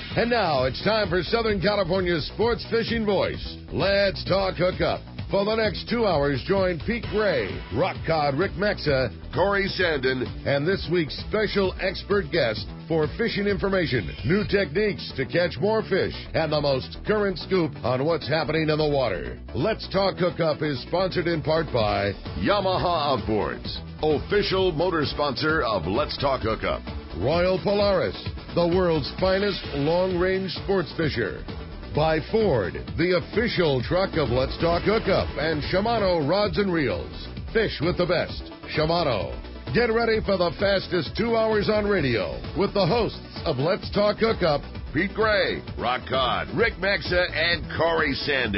And now it's time for Southern California's sports fishing voice. Let's talk hookup. For the next 2 hours, join Pete Gray, Rock Cod Rick Maxa, Corey Sandin, and this week's special expert guest for fishing information, new techniques to catch more fish, and the most current scoop on what's happening in the water. Let's Talk Hookup is sponsored in part by Yamaha Outboards, official motor sponsor of Let's Talk Hookup. Royal Polaris, the world's finest long-range sports fisher. By Ford, the official truck of Let's Talk Hookup, and Shimano Rods and Reels. Fish with the best. Shimano. Get ready for the fastest 2 hours on radio with the hosts of Let's Talk Hookup, Pete Gray, Rock Cod, Rick Maxa, and Corey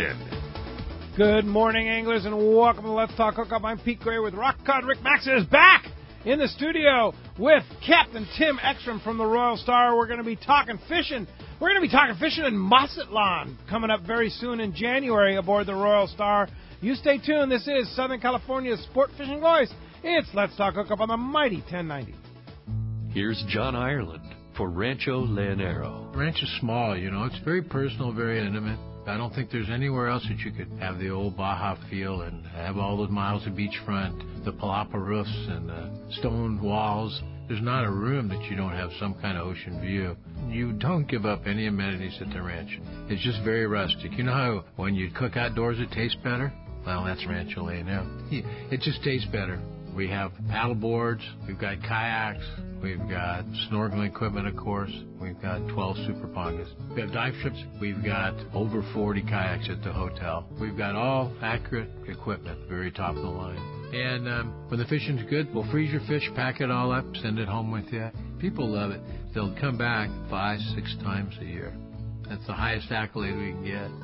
Sandin. Good morning, anglers, and welcome to Let's Talk Hookup. I'm Pete Gray with Rock Cod. Rick Maxa is back in the studio with Captain Tim Ekstrom from the Royal Star. We're going to be talking fishing. We're going to be talking fishing in Mazatlan coming up very soon in January aboard the Royal Star. You stay tuned. This is Southern California's sport fishing voice. It's Let's Talk Hookup on the mighty 1090. Here's John Ireland for Rancho Leonero. Ranch is small, It's very personal, very intimate. I don't think there's anywhere else that you could have the old Baja feel and have all those miles of beachfront, the palapa roofs and the stone walls. There's not a room that you don't have some kind of ocean view. You don't give up any amenities at the ranch. It's just very rustic. You know how when you cook outdoors it tastes better? Well, that's Rancho Leonero. It just tastes better. We have paddle boards, we've got kayaks, we've got snorkeling equipment, of course. We've got 12 super pongas. We have dive trips. We've got over 40 kayaks at the hotel. We've got all accurate equipment, very top of the line. And when the fishing's good, we'll freeze your fish, pack it all up, send it home with you. People love it. They'll come back 5-6 times a year. That's the highest accolade we can get.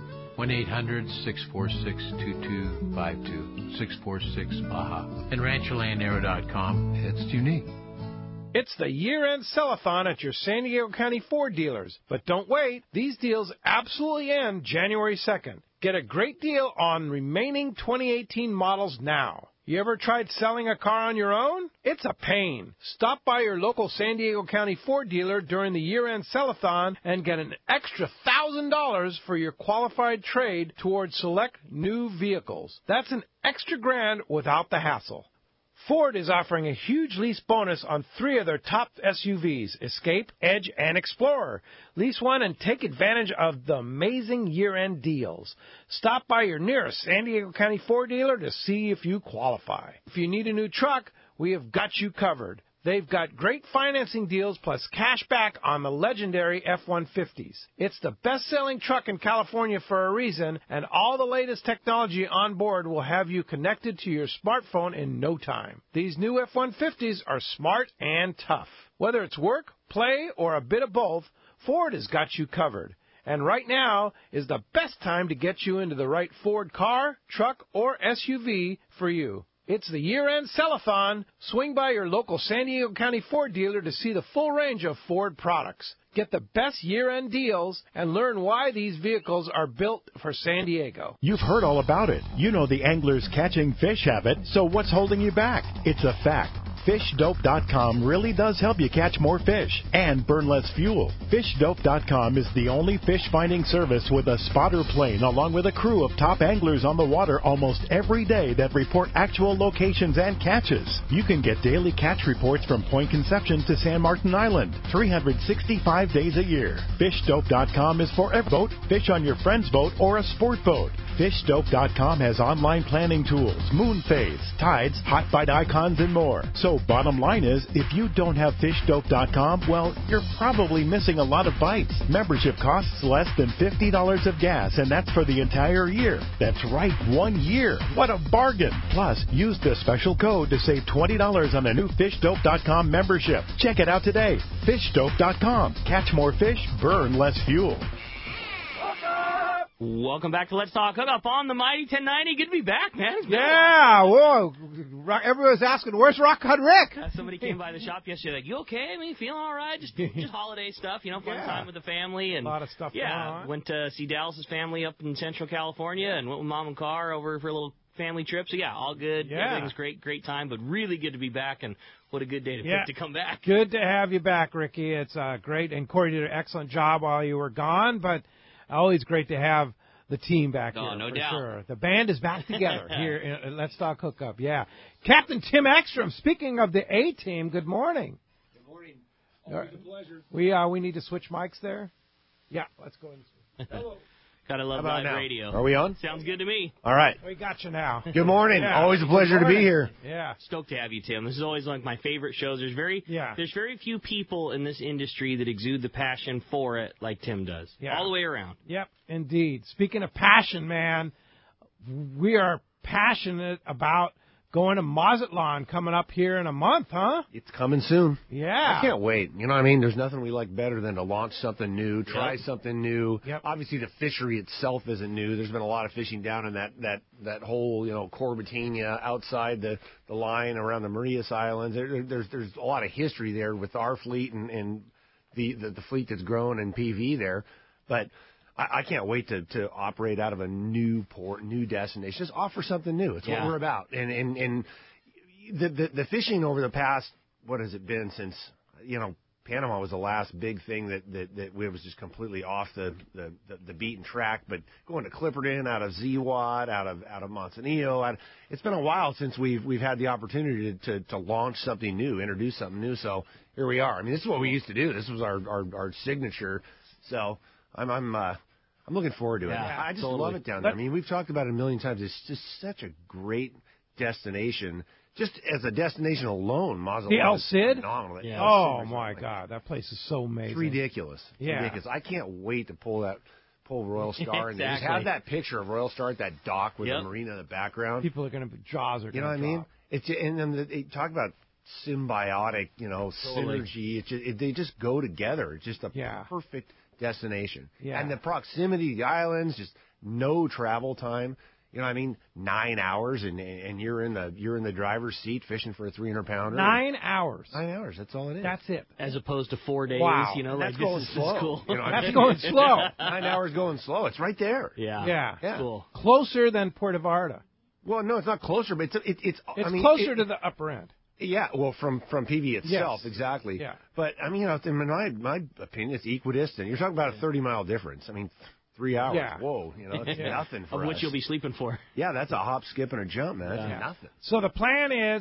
1-800-646-2252, 646-BAHA. And RanchoLeonero.com. It's unique. It's the year-end sell-a-thon at your San Diego County Ford dealers. But don't wait. These deals absolutely end January 2nd. Get a great deal on remaining 2018 models now. You ever tried selling a car on your own? It's a pain. Stop by your local San Diego County Ford dealer during the year-end sell-a-thon and get an extra $1,000 for your qualified trade towards select new vehicles. That's an extra grand without the hassle. Ford is offering a huge lease bonus on 3 of their top SUVs, Escape, Edge, and Explorer. Lease one and take advantage of the amazing year-end deals. Stop by your nearest San Diego County Ford dealer to see if you qualify. If you need a new truck, we have got you covered. They've got great financing deals plus cash back on the legendary F-150s. It's the best-selling truck in California for a reason, and all the latest technology on board will have you connected to your smartphone in no time. These new F-150s are smart and tough. Whether it's work, play, or a bit of both, Ford has got you covered. And right now is the best time to get you into the right Ford car, truck, or SUV for you. It's the year-end sell-a-thon. Swing by your local San Diego County Ford dealer to see the full range of Ford products. Get the best year-end deals and learn why these vehicles are built for San Diego. You've heard all about it. You know the angler's catching fish habit, so what's holding you back? It's a fact. FishDope.com really does help you catch more fish and burn less fuel. FishDope.com is the only fish finding service with a spotter plane along with a crew of top anglers on the water almost every day that report actual locations and catches. You can get daily catch reports from Point Conception to San Martin Island, 365 days a year. FishDope.com is for every boat, fish on your friend's boat, or a sport boat. FishDope.com has online planning tools, moon phase, tides, hot bite icons, and more. So bottom line is, if you don't have FishDope.com, well, you're probably missing a lot of bites. Membership costs less than $50 of gas, and that's for the entire year. That's right, 1 year. What a bargain. Plus, use the special code to save $20 on a new FishDope.com membership. Check it out today. FishDope.com. Catch more fish, burn less fuel. Welcome back to Let's Talk Hookup on the Mighty 1090. Good to be back, man. Yeah, whoa. Everyone's asking, where's Rock Cod Rick? Somebody came by the shop yesterday like, you okay? I mean, feeling all right? Just holiday stuff, fun time with the family. And a lot of stuff going on. Went to see Dallas's family up in Central California and went with Mom and Carr over for a little family trip. So, yeah, all good. Yeah. Everything's great time, but really good to be back, and what a good day to pick to come back. Good to have you back, Ricky. It's great, and Corey did an excellent job while you were gone, but always great to have the team back here. No for doubt. Sure. The band is back together here in Let's Talk Hookup. Yeah. Captain Tim Ekstrom, speaking of the A-team, good morning. Good morning. Always a pleasure. We need to switch mics there? Yeah, let's go and Hello. Gotta love live radio. Are we on? Sounds good to me. All right. We got you now. Good morning. Yeah. Always a pleasure to be here. Yeah. Stoked to have you, Tim. This is always like my favorite shows. There's very few people in this industry that exude the passion for it like Tim does. Yeah. All the way around. Yep, indeed. Speaking of passion, man, we are passionate about going to Mazatlan coming up here in a month, huh? It's coming soon. Yeah. I can't wait. You know what I mean? There's nothing we like better than to launch something new, try something new. Yep. Obviously, the fishery itself isn't new. There's been a lot of fishing down in that whole, Corbatania outside the line around the Marias Islands. There's a lot of history there with our fleet and the fleet that's grown in PV there. But I can't wait to operate out of a new port, new destination. Just offer something new. It's what we're about. And the fishing over the past, what has it been since, Panama was the last big thing that we was just completely off the beaten track. But going to Clipperton, out of Zewat, out of Manzanillo, it's been a while since we've had the opportunity to launch something new, introduce something new. So here we are. I mean, this is what we used to do. This was our signature. So I'm looking forward to it. I just love it down there. I mean, we've talked about it a million times. It's just such a great destination. Just as a destination alone, Mazatlan the El is Cid? phenomenal. Yeah, oh, my God. That place is so amazing. It's ridiculous. Ridiculous. I can't wait to pull Royal Star and just have that picture of Royal Star at that dock with the marina in the background. People are going to, jaws are going to You know what I mean? And then they talk about symbiotic, synergy. They just go together. It's just a perfect destination. Yeah. And the proximity to the islands, just no travel time. You know what I mean? 9 hours and you're in the driver's seat fishing for a 300-pounder. 9 hours. 9 hours. That's all it is. That's it. As opposed to 4 days. Wow. Like that's going slow. Cool. That's going slow. 9 hours going slow. It's right there. Yeah. Cool. Closer than Puerto Vallarta. Well, no, it's not closer, but it's closer to the upper end. Yeah, well, from PV itself, exactly. Yeah. But, I mean, in my opinion, it's equidistant. You're talking about a 30-mile difference. I mean, 3 hours. Yeah. Whoa, it's nothing for us. Of which you'll be sleeping for. Yeah, that's a hop, skip, and a jump, man. That's nothing. So the plan is,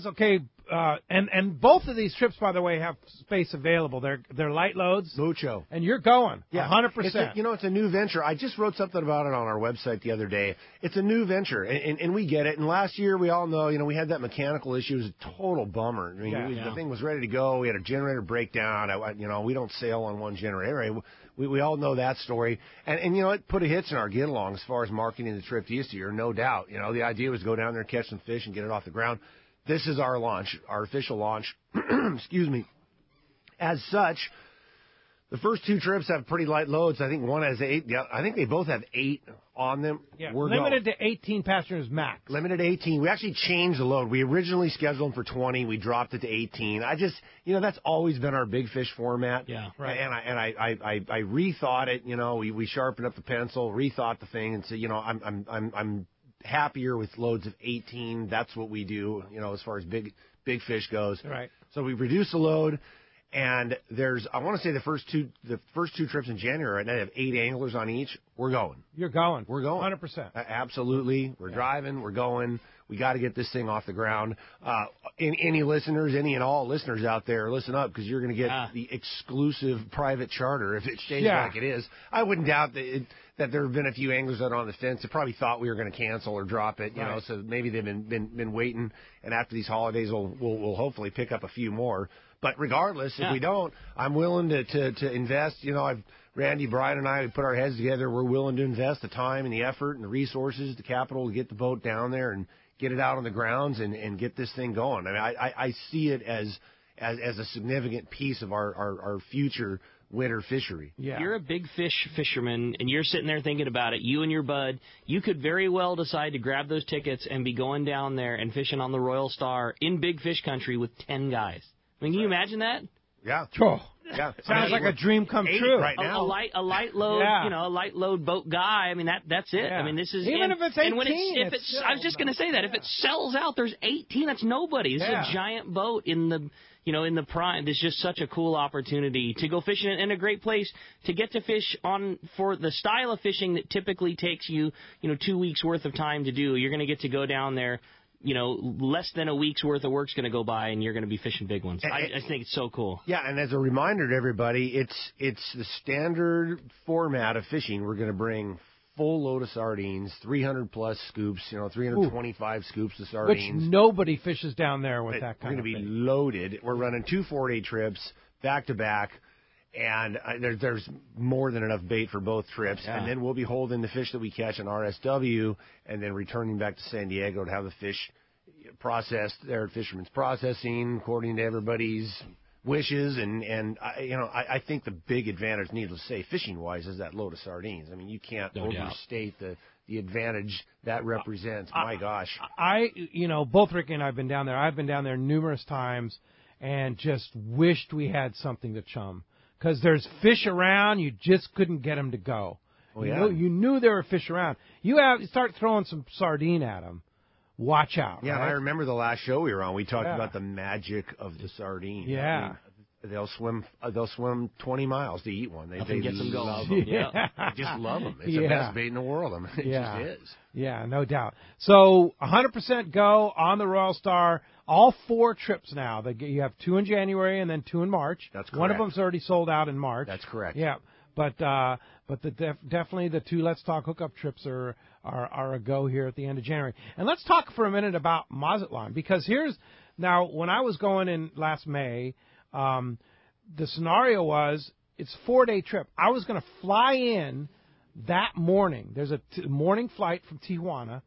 and both of these trips, by the way, have space available. They're light loads. Mucho. And you're going. 100%. It's a new venture. I just wrote something about it on our website the other day. It's a new venture, and we get it. And last year, we all know, we had that mechanical issue. It was a total bummer. I mean, the thing was ready to go. We had a generator breakdown. We don't sail on one generator. We all know that story. And it put a hits in our get along as far as marketing the trip to Easter, no doubt. The idea was to go down there, catch some fish, and get it off the ground. This is our launch, our official launch. Excuse me. As such, the first two trips have pretty light loads. I think one has 8. Yeah, I think they both have 8 on them. Yeah, We're limited to 18 passengers max. Limited to 18. We actually changed the load. We originally scheduled them for 20. We dropped it to 18. I just, that's always been our big fish format. Yeah, right. And I rethought it. We sharpened up the pencil, rethought the thing, and said, I'm happier with loads of 18. That's what we do, as far as big fish goes. Right. So we reduced the load. And I want to say the first two trips in January, and I have 8 anglers on each. We're going. You're going. We're going. 100%. Absolutely. We're driving. We're going. We got to get this thing off the ground. Any listeners, any and all listeners out there, listen up, because you're going to get the exclusive private charter if it stays like it is. I wouldn't doubt that there have been a few anglers that are on the fence that probably thought we were going to cancel or drop it. So maybe they've been waiting, and after these holidays, we'll hopefully pick up a few more. But regardless, if we don't, I'm willing to invest. Randy, Brian, and I, we put our heads together. We're willing to invest the time and the effort and the resources, the capital to get the boat down there and get it out on the grounds and get this thing going. I mean, I see it as a significant piece of our future winter fishery. Yeah. You're a big fish fisherman, and you're sitting there thinking about it. You and your bud, you could very well decide to grab those tickets and be going down there and fishing on the Royal Star in big fish country with 10 guys. I mean, can you imagine that? Yeah. Oh. Yeah. Sounds like a dream come true. Right now. A light load, a light load boat guy. I mean, that's it. Yeah. I mean, this is even if it's 18. And when I was just going to say that if it sells out, there's 18. That's nobody. This is a giant boat in the. In the prime, it's just such a cool opportunity to go fishing and a great place to get to fish on for the style of fishing that typically takes you, 2 weeks worth of time to do. You're going to get to go down there, less than a week's worth of work's going to go by, and you're going to be fishing big ones. I think it's so cool. Yeah, and as a reminder to everybody, it's the standard format of fishing. We're going to bring full load of sardines, 300-plus scoops, 325 scoops of sardines. Which nobody fishes down there with that kind of thing. We're going to be loaded. We're running 2 4-day trips back-to-back, and there's more than enough bait for both trips. Yeah. And then we'll be holding the fish that we catch in RSW and then returning back to San Diego to have the fish processed there at Fisherman's Processing, according to everybody's wishes, and I think the big advantage, needless to say, fishing-wise, is that load of sardines. I mean, you can't overstate the advantage that represents. My gosh. Both Ricky and I have been down there. I've been down there numerous times and just wished we had something to chum. Because there's fish around, you just couldn't get them to go. Oh, yeah. You knew there were fish around. You start throwing some sardine at them. Watch out. Yeah, right? I remember the last show we were on. We talked about the magic of the sardine. Yeah. I mean, they'll swim 20 miles to eat one. They get them going. Love them. Yeah. They just love them. It's the best bait in the world. I mean, it just is. Yeah, no doubt. So 100% go on the Royal Star. All 4 trips now. You have 2 in January and then 2 in March. That's correct. One of them's already sold out in March. That's correct. Yeah, but definitely the 2 Let's Talk hookup trips are a go here at the end of January. And let's talk for a minute about Mazatlan, because now when I was going in last May, the scenario was it's a 4-day trip. I was going to fly in that morning. There's a morning flight from Tijuana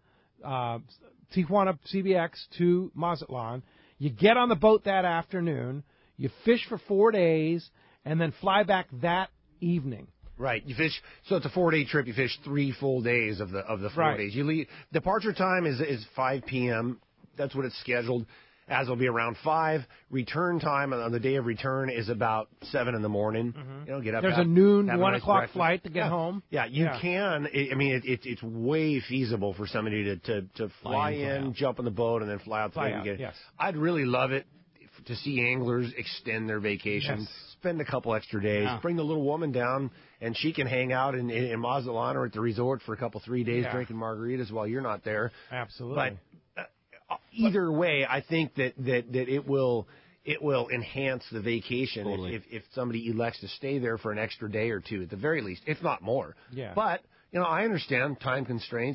CBX to Mazatlan. You get on the boat that afternoon. You fish for 4 days and then fly back that evening. Right. You fish. So it's a 4-day trip. You fish 3 full days of the 4 days. You leave. Departure time is 5 p.m. That's what it's scheduled. As will be around 5. Return time on the day of return is about 7 in the morning. Mm-hmm. Get up. There's a noon, 1 o'clock breakfast. flight to get home. Yeah, you can. I mean, it's way feasible for somebody to fly in, jump on the boat, and then fly out the weekend. Yes. I'd really love it to see anglers extend their vacation, spend a couple extra days, bring the little woman down, and she can hang out in Mazatlan or at the resort for a couple 3 days drinking margaritas while you're not there. Absolutely. But either way, I think that it will enhance the vacation if somebody elects to stay there for an extra day or 2 at the very least, if not more. Yeah. But I understand time constraints.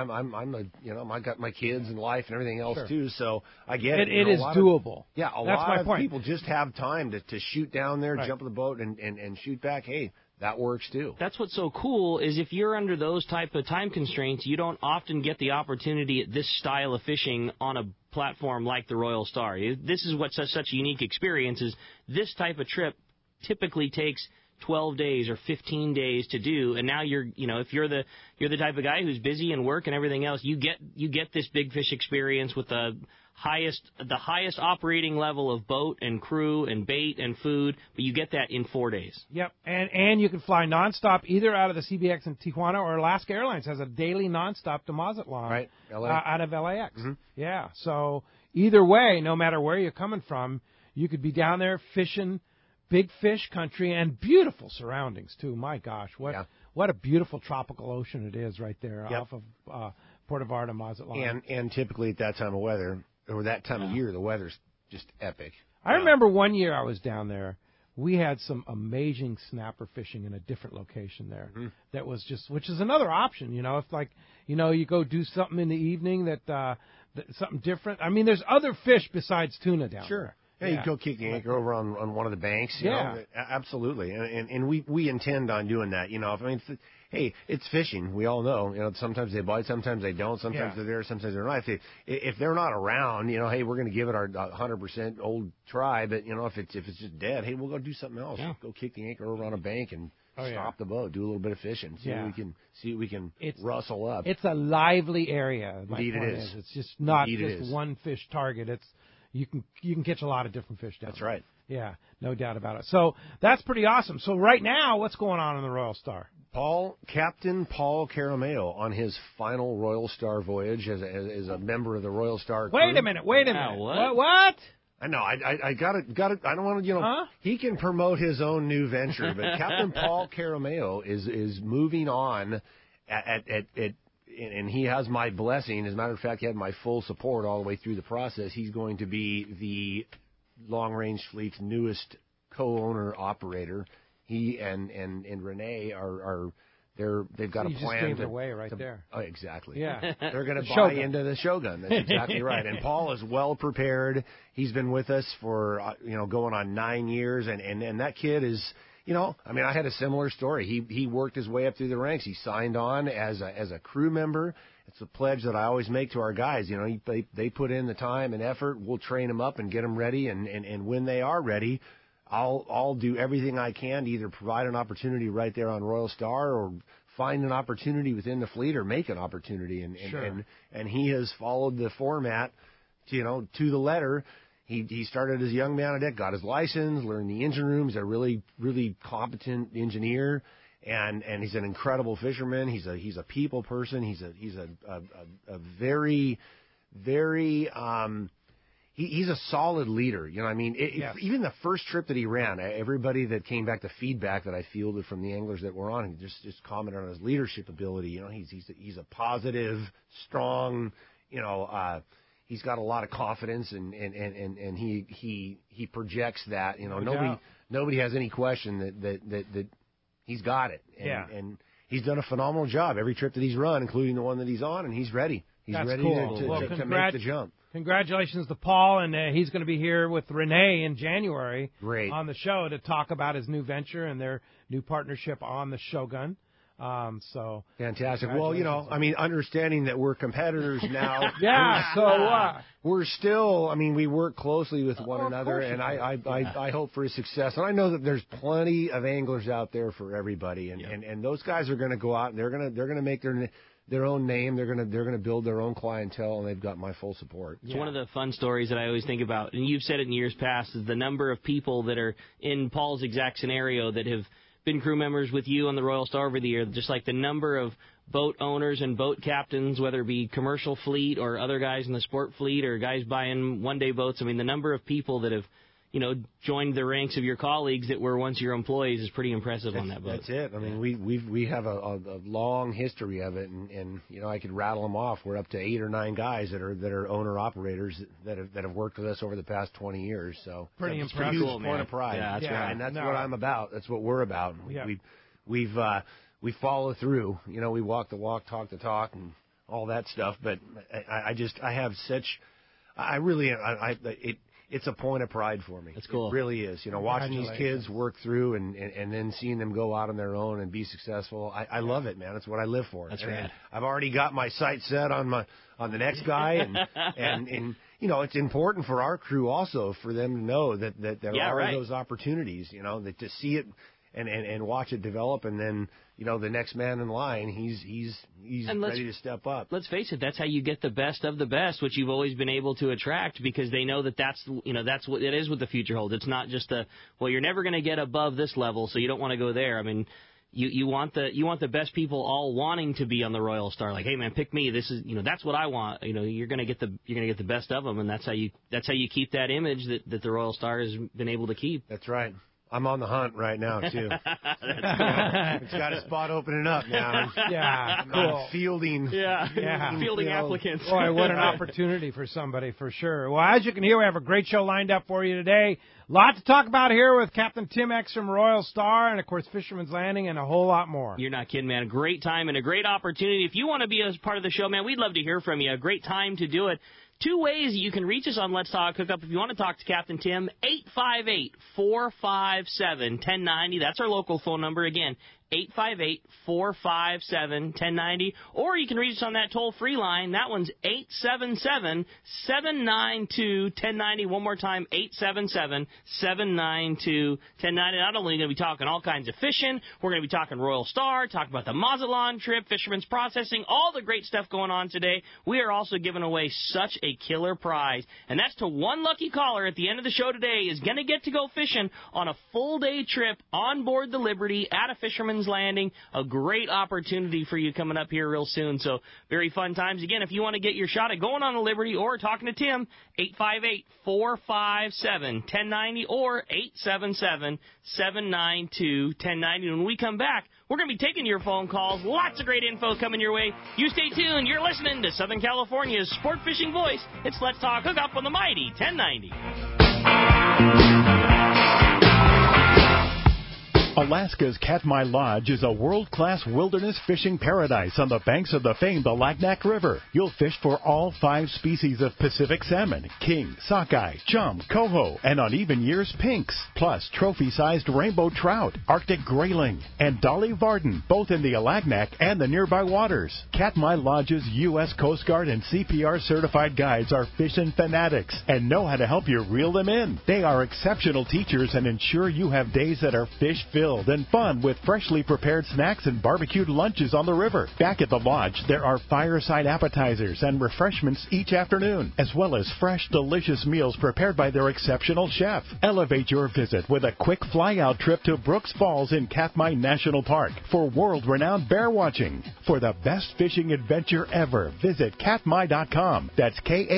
I got my kids and life and everything else too, so I get it. It is doable. A lot of people just have time to shoot down there, jump on the boat, and shoot back. Hey, that works too. That's what's so cool is if you're under those type of time constraints, you don't often get the opportunity at this style of fishing on a platform like the Royal Star. This is what's such a unique experience is this type of trip typically takes 12 days or 15 days to do, and now if you're the type of guy who's busy and work and everything else, you get this big fish experience with the highest operating level of boat and crew and bait and food, but you get that in 4 days. Yep, and you can fly nonstop either out of the CBX in Tijuana or Alaska Airlines has a daily nonstop to Mazatlan out of LAX. Mm-hmm. Yeah, so either way, no matter where you're coming from, you could be down there fishing big fish country and beautiful surroundings too. My gosh, what a beautiful tropical ocean it is right there off of Puerto Vallarta, Mazatlan. And typically at that time of weather or that time of year, the weather's just epic. I remember one year I was down there. We had some amazing snapper fishing in a different location there. Mm-hmm. That was which is another option. If you go do something in the evening that something different. I mean, there's other fish besides tuna down there. Yeah, you go kick the anchor over on one of the banks. You know? Absolutely. And we intend on doing that. Hey, it's fishing. We all know. Sometimes they bite, sometimes they don't. Sometimes they're there, sometimes they're not. If they're not around, hey, we're going to give it our 100% old try. But if it's just dead, hey, we'll go do something else. Yeah. Go kick the anchor over on a bank and stop the boat. Do a little bit of fishing. See what we can rustle up. It's a lively area. Indeed, it is. It's just not just one fish target. It's you can catch a lot of different fish down That's there. right. Yeah, no doubt about it. So that's pretty awesome. So right now, what's going on in the Royal Star? Captain Paul Carameo on his final Royal Star voyage as a member of the Royal Star crew. Wait a minute. What? I know. I got it. I don't want to. Huh? He can promote his own new venture, but Captain Paul Carameo is moving on and he has my blessing. As a matter of fact, he had my full support all the way through the process. He's going to be the Long Range Fleet's newest co-owner operator. He and Renee they've got a plan. You just gave it away right there. Oh, exactly. Yeah. They're going to buy into the Shogun. That's exactly right. And Paul is well prepared. He's been with us for going on 9 years, and that kid is. I had a similar story. He worked his way up through the ranks. He signed on as a crew member. It's a pledge that I always make to our guys. They put in the time and effort. We'll train them up and get them ready. And when they are ready, I'll do everything I can to either provide an opportunity right there on Royal Star or find an opportunity within the fleet or make an opportunity. And he has followed the format, to the letter. He started as a young man on deck, got his license, learned the engine room. He's a really, really competent engineer, and he's an incredible fisherman. He's a people person. He's a very, very he's a solid leader. Yes. Even the first trip that he ran, everybody that came back, the feedback that I fielded from the anglers that were on, just commented on his leadership ability. He's a positive, strong, he's got a lot of confidence, and he projects that. Nobody has any question that he's got it. And he's done a phenomenal job every trip that he's run, including the one that he's on, and he's ready. He's That's ready cool. to make the jump. Congratulations to Paul, and he's going to be here with Renee in January Great. on the show to talk about his new venture and their new partnership on the Shogun. So fantastic. Well, understanding that we're competitors now. Yeah. So what? We're still. We work closely with one another, and you I hope for his success. And I know that there's plenty of anglers out there for everybody, and those guys are going to go out and they're going to make their own name. They're going to build their own clientele, and they've got my full support. It's one of the fun stories that I always think about, and you've said it in years past, is the number of people that are in Paul's exact scenario that have been crew members with you on the Royal Star over the year, just like the number of boat owners and boat captains, whether it be commercial fleet or other guys in the sport fleet or guys buying one-day boats. The number of people that have, joined the ranks of your colleagues that were once your employees is pretty impressive on that boat. That's it. We have a long history of it, and I could rattle them off. We're up to 8 or 9 guys that are owner operators that have worked with us over the past 20 years. So pretty it's impressive. a huge point of pride. Yeah, that's right. And that's what I'm about. That's what we're about. Yeah. We follow through. We walk the walk, talk the talk, and all that stuff. But I have such. It's a point of pride for me. That's cool. It really is. Watching these kids work through and then seeing them go out on their own and be successful. I love it, man. It's what I live for. That's right. I've already got my sights set on the next guy, and it's important for our crew also for them to know that there are those opportunities. That to see it and watch it develop, and then the next man in line, he's ready to step up. Let's face it, that's how you get the best of the best, which you've always been able to attract, because they know that's what it is what the future holds. It's not just you're never going to get above this level, so you don't want to go there. You want the best people all wanting to be on the Royal Star. Like, hey man, pick me. This is that's what I want. You're gonna get the best of them, and that's how you keep that image that the Royal Star has been able to keep. That's right. I'm on the hunt right now, too. It's got a spot opening up now. Yeah, cool. I'm fielding. Fielding applicants. Boy, what an opportunity for somebody, for sure. Well, as you can hear, we have a great show lined up for you today. A lot to talk about here with Captain Tim Ekstrom, Royal Star, and, of course, Fisherman's Landing, and a whole lot more. You're not kidding, man. A great time and a great opportunity. If you want to be a part of the show, man, we'd love to hear from you. A great time to do it. 2 ways you can reach us on Let's Talk Hookup. If you want to talk to Captain Tim, 858-457-1090. That's our local phone number. Again, 858-457-1090, or you can reach us on that toll-free line. That one's 877-792-1090. One more time, 877-792-1090. Not only are we going to be talking all kinds of fishing, we're going to be talking Royal Star, talking about the Mazatlan trip, Fisherman's Processing, all the great stuff going on today. We are also giving away such a killer prize, and that's to one lucky caller at the end of the show today is going to get to go fishing on a full-day trip on board the Liberty at a Fisherman's Landing. A great opportunity for you coming up here real soon. So very fun times. Again, if you want to get your shot at going on the Liberty or talking to Tim, 858-457-1090 or 877-792-1090. When we come back, we're going to be taking your phone calls. Lots of great info coming your way. You stay tuned. You're listening to Southern California's sport fishing voice. It's Let's Talk Hookup on the mighty 1090. Alaska's Katmai Lodge is a world-class wilderness fishing paradise on the banks of the famed Alagnak River. You'll fish for all 5 species of Pacific salmon, king, sockeye, chum, coho, and on even years, pinks, plus trophy-sized rainbow trout, Arctic grayling, and Dolly Varden, both in the Alagnak and the nearby waters. Katmai Lodge's U.S. Coast Guard and CPR certified guides are fishing fanatics and know how to help you reel them in. They are exceptional teachers and ensure you have days that are fish-filled and fun with freshly prepared snacks and barbecued lunches on the river. Back at the lodge, there are fireside appetizers and refreshments each afternoon, as well as fresh, delicious meals prepared by their exceptional chef. Elevate your visit with a quick fly-out trip to Brooks Falls in Katmai National Park for world-renowned bear watching. For the best fishing adventure ever, visit katmai.com. That's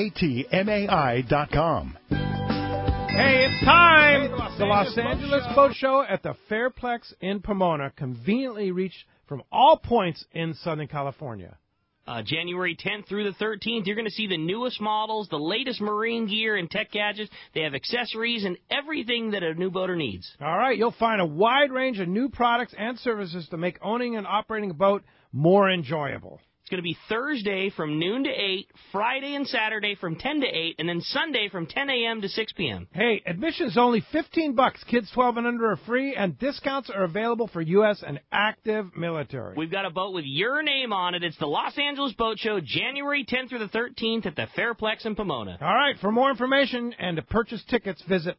KATMAI.com. Hey, it's time! The Los Angeles Boat Show at the Fairplex in Pomona, conveniently reached from all points in Southern California. January 10th through the 13th, you're going to see the newest models, the latest marine gear and tech gadgets. They have accessories and everything that a new boater needs. All right, you'll find a wide range of new products and services to make owning and operating a boat more enjoyable. It's going to be Thursday from noon to 8, Friday and Saturday from 10 to 8, and then Sunday from 10 a.m. to 6 p.m. Hey, admission's only $15. Kids 12 and under are free, and discounts are available for U.S. and active military. We've got a boat with your name on it. It's the Los Angeles Boat Show, January 10th through the 13th at the Fairplex in Pomona. All right, for more information and to purchase tickets, visit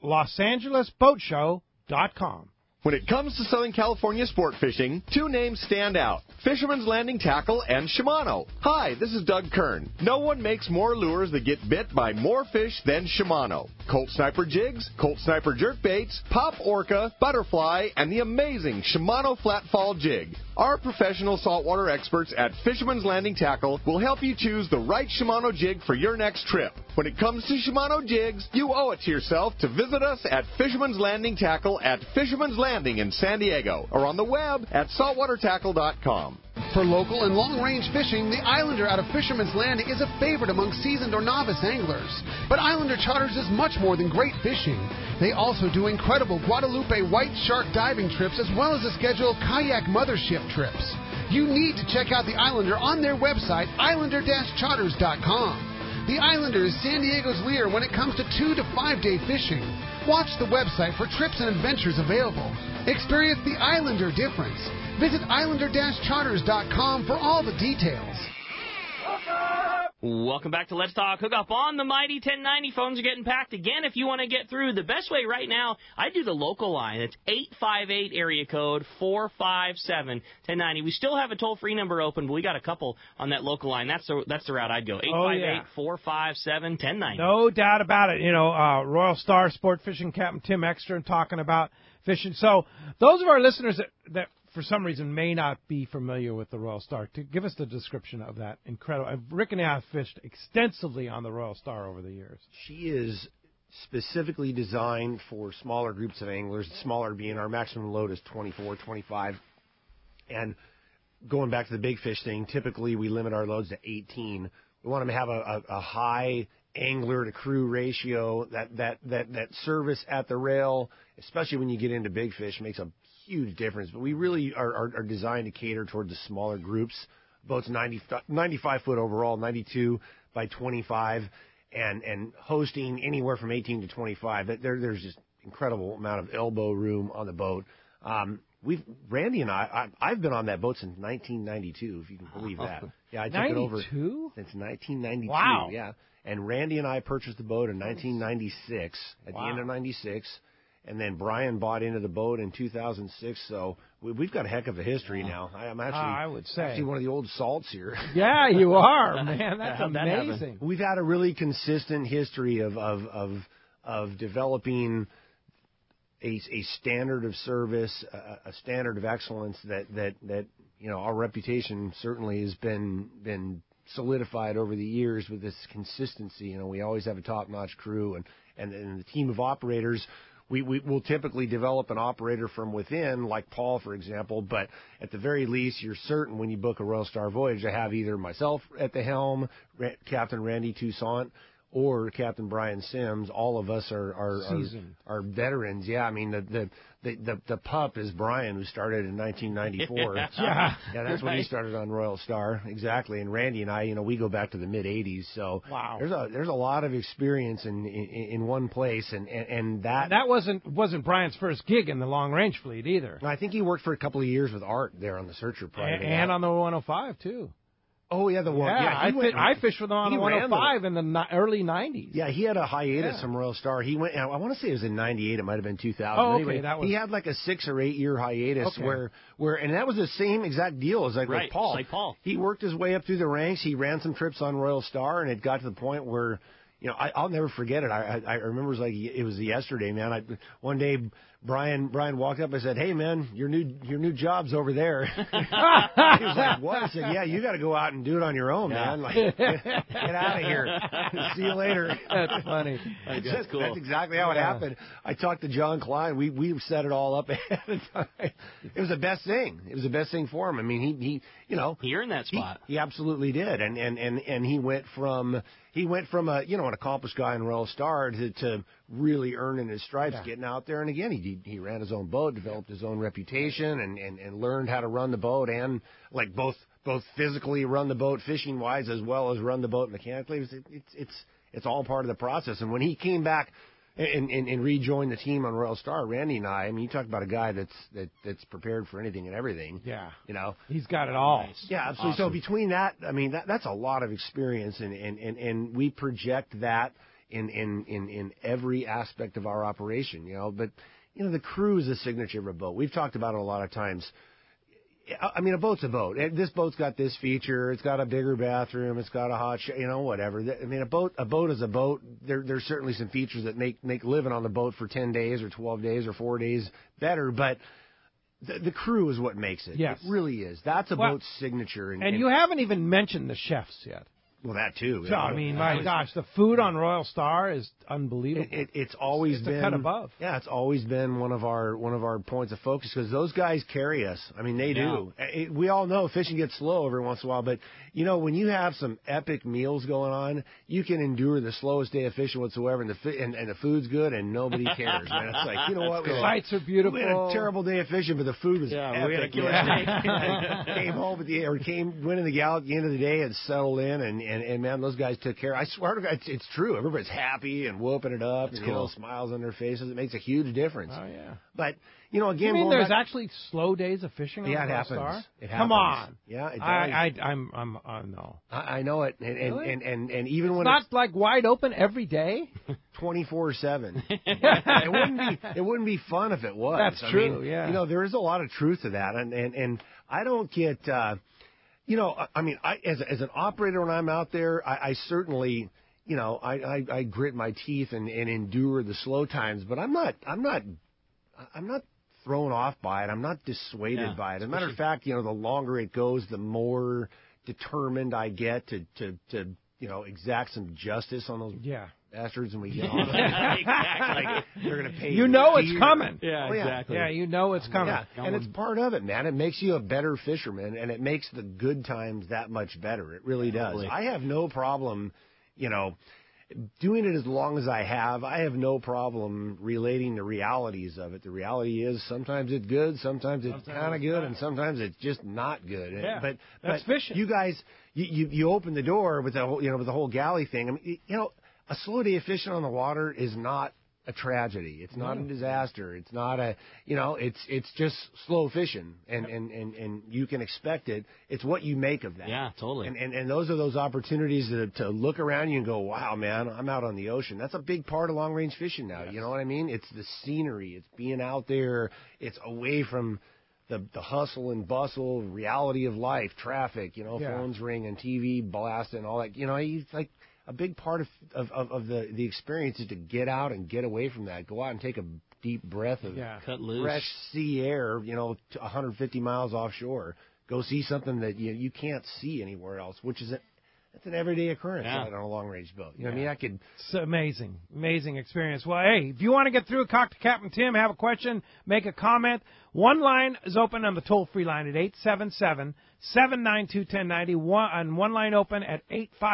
LosAngelesBoatShow.com. When it comes to Southern California sport fishing, 2 names stand out: Fisherman's Landing Tackle and Shimano. Hi, this is Doug Kern. No one makes more lures that get bit by more fish than Shimano. Colt Sniper jigs, Colt Sniper jerkbaits, Pop Orca, Butterfly, and the amazing Shimano Flatfall jig. Our professional saltwater experts at Fisherman's Landing Tackle will help you choose the right Shimano jig for your next trip. When it comes to Shimano jigs, you owe it to yourself to visit us at Fisherman's Landing Tackle at Fisherman's Landing in San Diego, or on the web at saltwatertackle.com. For local and long-range fishing, the Islander out of Fisherman's Landing is a favorite among seasoned or novice anglers. But Islander Charters is much more than great fishing. They also do incredible Guadalupe white shark diving trips, as well as a schedule of kayak mothership trips. You need to check out the Islander on their website, islander-charters.com. The Islander is San Diego's leader when it comes to 2 to 5 day fishing. Watch the website for trips and adventures available. Experience the Islander difference. Visit islander-charters.com for all the details. Welcome back to Let's Talk Hookup on the mighty 1090. Phones are getting packed again. If you want to get through, the best way right now, I do the local line. It's 858 area code 457-1090. We still have a toll-free number open, but we got a couple on that local line. That's the route I'd go. 858-457-1090. No doubt about it. You know, Royal Star Sport Fishing Captain Tim Ekstrom talking about fishing. So those of our listeners that for some reason may not be familiar with the Royal Star, to give us the description of that incredible. Rick and I have fished extensively on the Royal Star over the years. She is specifically designed for smaller groups of anglers, smaller being our maximum load is 24, 25. And going back to the big fish thing, typically we limit our loads to 18. We want them to have a high angler to crew ratio. That service at the rail, especially when you get into big fish, makes a huge difference. But we really are designed to cater towards the smaller groups. Boats 95 foot overall, 92 by 25, and hosting anywhere from 18 to 25. There's just incredible amount of elbow room on the boat. Randy and I've been on that boat since 1992, if you can believe that. Yeah, I took it over since 1992. Wow. Yeah, and Randy and I purchased the boat in 1996 at the end of '96. And then Brian bought into the boat in 2006, so we've got a heck of a history now. I'm actually one of the old salts here. Yeah, you are, man. That's amazing. We've had a really consistent history of developing a standard of service, a standard of excellence that our reputation certainly has been solidified over the years with this consistency. We always have a top-notch crew and the team of operators. We'll typically develop an operator from within, like Paul, for example, but at the very least, you're certain when you book a Royal Star voyage to have either myself at the helm, Captain Randy Toussaint, or Captain Brian Sims. All of us are veterans. Yeah, I mean the pup is Brian, who started in 1994. Yeah, that's when he started on Royal Star, exactly. And Randy and I, we go back to the mid '80s. So wow, there's a lot of experience in one place, and that wasn't Brian's first gig in the long range fleet either. I think he worked for a couple of years with Art there on the Searcher prior to that. And on the 105 too. Oh, yeah, the one. Yeah, I fished with him on the 105 in the early 90s. Yeah, he had a hiatus from Royal Star. He went, I want to say it was in 98. It might have been 2000. Oh, okay. Anyway, he had like a 6 or 8 year hiatus where, and that was the same exact deal as with Paul. Like Paul. He worked his way up through the ranks. He ran some trips on Royal Star, and it got to the point where, I'll never forget it. I remember it was yesterday, man. One day, Brian walked up and said, "Hey, man, your new job's over there." He was like, "What?" I said, "Yeah, you got to go out and do it on your own, man. Like, get out of here. See you later." That's funny. That's cool. That's exactly how it happened. I talked to John Klein. We set it all up ahead of time. It was the best thing. It was the best thing for him. I mean, he he earned that spot. He absolutely did, and he went from an accomplished guy in Royal Star to really earning his stripes, getting out there. And again, he ran his own boat, developed his own reputation, and learned how to run the boat and like both physically run the boat fishing wise as well as run the boat mechanically. It's all part of the process. And when he came back and rejoined the team on Royal Star, Randy and I mean, you talk about a guy that's prepared for anything and everything. Yeah. He's got it all. Nice. Yeah, absolutely. Awesome. So between that, I mean, that's a lot of experience, and we project that in every aspect of our operation, But, the crew is a signature of a boat. We've talked about it a lot of times. I mean, a boat's a boat. This boat's got this feature. It's got a bigger bathroom. It's got a hot whatever. I mean, a boat is a boat. There's certainly some features that make living on the boat for 10 days or 12 days or 4 days better, but the crew is what makes it. Yes. It really is. That's a boat's signature. And you haven't even mentioned the chefs yet. Well, that too. So, I mean, my gosh, the food on Royal Star is unbelievable. It's always been a cut above. Yeah, it's always been one of our points of focus because those guys carry us. I mean, they do. We all know fishing gets slow every once in a while, but when you have some epic meals going on, you can endure the slowest day of fishing whatsoever, and the food's good, and nobody cares. Man, it's like what? The sights are beautiful. We had a terrible day of fishing, but the food was epic. We had a killer steak. Came home went in the galley at the end of the day and settled in, and man, those guys took care. I swear to God, it's true. Everybody's happy and whooping it up, and cool. Smiles on their faces. It makes a huge difference. Oh yeah. But again, you mean there's actually slow days of fishing on it Royal happens. Star? It happens. Come on. Yeah, it does. I'm no. I know it, Really? and even it's when not like wide open every day. 24/7. It wouldn't be fun if it was. That's true. Yeah. There is a lot of truth to that, and I don't get. I mean, as an operator when I'm out there, I certainly, I grit my teeth and endure the slow times, but I'm not thrown off by it. I'm not dissuaded by it. As a matter of fact, the longer it goes, the more determined I get to exact some justice on those bastards when we get on them. Exactly. Like, they're going to pay. It's coming. Yeah, exactly. Yeah, it's coming. Yeah, and it's part of it, man. It makes you a better fisherman, and it makes the good times that much better. It really does. Totally. I have no problem, doing it as long as I have. I have no problem relating the realities of it. The reality is sometimes it's good, sometimes it's kind of good, and sometimes it's just not good. Yeah, but that's fishing. You guys, you open the door with the whole, with the whole galley thing. I mean, a slow day of fishing on the water is not a tragedy. It's not a disaster. It's not a, it's just slow fishing, and you can expect it. It's what you make of that. Yeah, totally. And those are those opportunities to look around you and go, wow, man, I'm out on the ocean. That's a big part of long-range fishing now. Yes. You know what I mean? It's the scenery. It's being out there. It's away from the hustle and bustle, reality of life, traffic, phones ringing, TV blasting, all that. It's like a big part of the experience is to get out and get away from that. Go out and take a deep breath of cut loose, fresh sea air, to 150 miles offshore. Go see something that you can't see anywhere else, which is that's an everyday occurrence out on a long-range boat. You know what I mean? It's amazing experience. Well, hey, if you want to get through, talk to Captain Tim, have a question, make a comment. One line is open on the toll-free line at 877-792-1090, and one line open at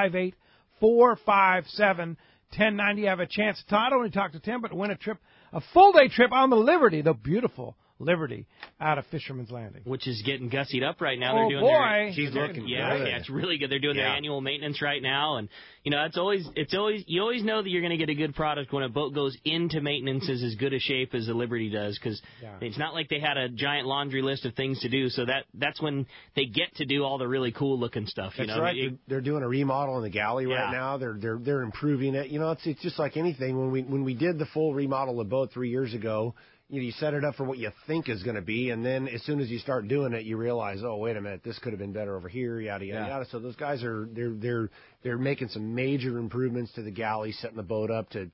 858-457-1090. You have a chance to not only talk to Tim, but win a full-day trip on the Liberty, the beautiful Liberty, out of Fisherman's Landing, which is getting gussied up right now. They're doing she's looking good. Yeah, it's really good. They're doing their annual maintenance right now, and it's always you always know that you're going to get a good product when a boat goes into maintenance is as good a shape as the Liberty does, because it's not like they had a giant laundry list of things to do. So that's when they get to do all the really cool looking stuff. That's right. They're doing a remodel in the galley right now. They're improving it. It's just like anything. When we did the full remodel of the boat 3 years ago, you set it up for what you think is going to be, and then as soon as you start doing it, you realize, oh, wait a minute, this could have been better over here, yada yada yada. So those guys they're making some major improvements to the galley, setting the boat up to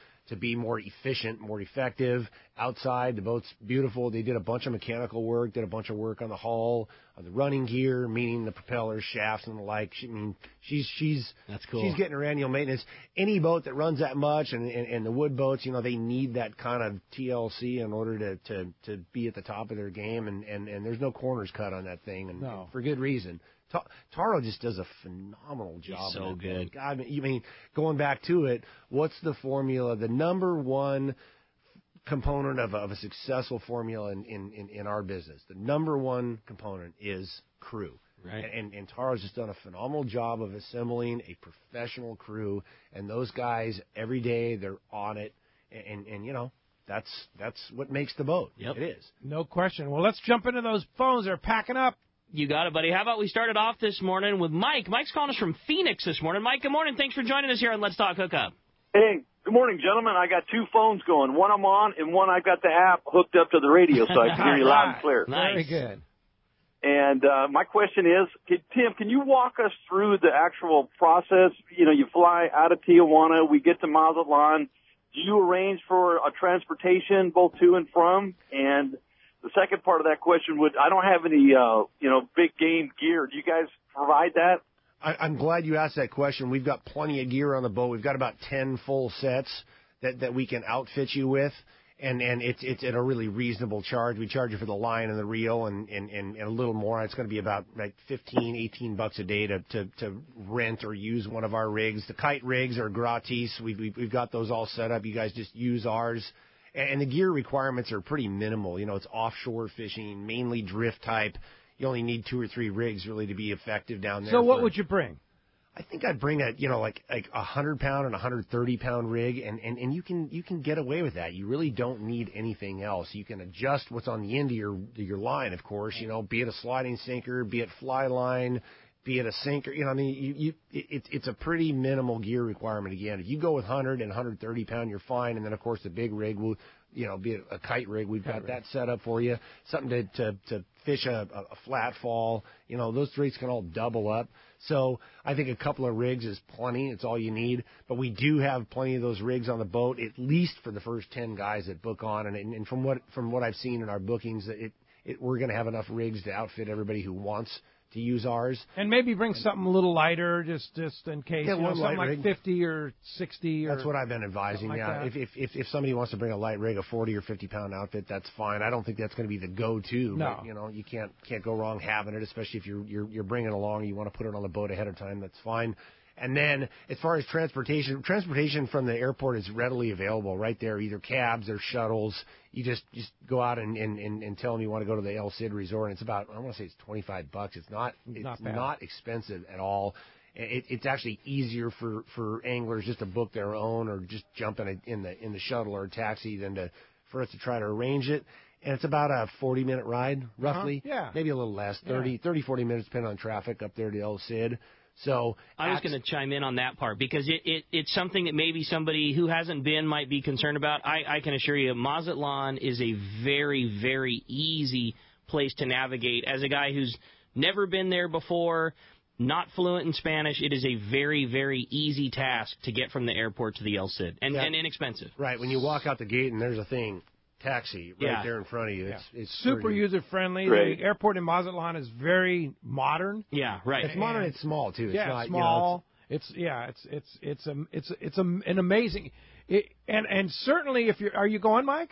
be more efficient, more effective. Outside, the boat's beautiful. They did a bunch of mechanical work, did a bunch of work on the hull, on the running gear, meaning the propellers, shafts, and the like. She's that's cool. She's getting her annual maintenance. Any boat that runs that much, and the wood boats, they need that kind of TLC in order to be at the top of their game, and there's no corners cut on that thing, and for good reason. Taro just does a phenomenal job. He's so good. God, going back to it, what's the formula? The number one component of a successful formula in our business, the number one component is crew. Right. And Taro's just done a phenomenal job of assembling a professional crew, and those guys every day they're on it, and that's what makes the boat. Yep. It is. No question. Well, let's jump into those phones. They're packing up. You got it, buddy. How about we started off this morning with Mike? Mike's calling us from Phoenix this morning. Mike, good morning. Thanks for joining us here on Let's Talk Hookup. Hey, good morning, gentlemen. I got two phones going. One I'm on, and one I've got the app hooked up to the radio so I can hear you loud and clear. Nice. Very good. And my question is, Tim, can you walk us through the actual process? You fly out of Tijuana. We get to Mazatlan. Do you arrange for a transportation both to and from? And the second part of that question I don't have any, big game gear. Do you guys provide that? I'm glad you asked that question. We've got plenty of gear on the boat. We've got about 10 full sets that we can outfit you with, and it's at a really reasonable charge. We charge you for the line and the reel and a little more. It's going to be about like $15-18 a day to rent or use one of our rigs. The kite rigs are gratis. We've got those all set up. You guys just use ours. And the gear requirements are pretty minimal. It's offshore fishing, mainly drift type. You only need 2 or 3 rigs really to be effective down there. So what would you bring? I think I'd bring like a 100-pound and 130-pound rig, and you can get away with that. You really don't need anything else. You can adjust what's on the end of your line, of course. Be it a sliding sinker, be it fly line, be it a sinker. It's a pretty minimal gear requirement. Again, if you go with 100 and 130-pound, you're fine. And then of course the big rig will, be it a kite rig. We've got that set up for you. Something to fish a flat fall. Those rigs can all double up. So I think a couple of rigs is plenty. It's all you need. But we do have plenty of those rigs on the boat, at least for the first 10 guys that book on. And from what I've seen in our bookings, we're going to have enough rigs to outfit everybody who wants to use ours. And maybe bring something a little lighter, just in case. Yeah, something like 50 or 60. That's what I've been advising. Like if somebody wants to bring a light rig, a 40 or 50-pound outfit, that's fine. I don't think that's going to be the go-to. No. But, you can't go wrong having it, especially if you're bringing it along. You want to put it on the boat ahead of time. That's fine. And then as far as transportation from the airport is readily available right there, either cabs or shuttles. You just go out and tell them you want to go to the El Cid Resort. And it's about, I want to say it's $25. It's not expensive at all. it's actually easier for anglers just to book their own or just jump in the shuttle or taxi than for us to try to arrange it. And it's about a 40-minute ride, roughly. Yeah. Maybe a little less, 30, 40 minutes, depending on traffic up there to El Cid. So I was going to chime in on that part because it's something that maybe somebody who hasn't been might be concerned about. I can assure you Mazatlan is a very, very easy place to navigate. As a guy who's never been there before, not fluent in Spanish, it is a very, very easy task to get from the airport to the El Cid and inexpensive. Right. When you walk out the gate and there's a thing, taxi right there in front of you. It's super user-friendly. The airport in Mazatlan is very modern. Yeah, right. It's modern. It's small too. It's not, small. It's an amazing. And certainly, are you going, Mike?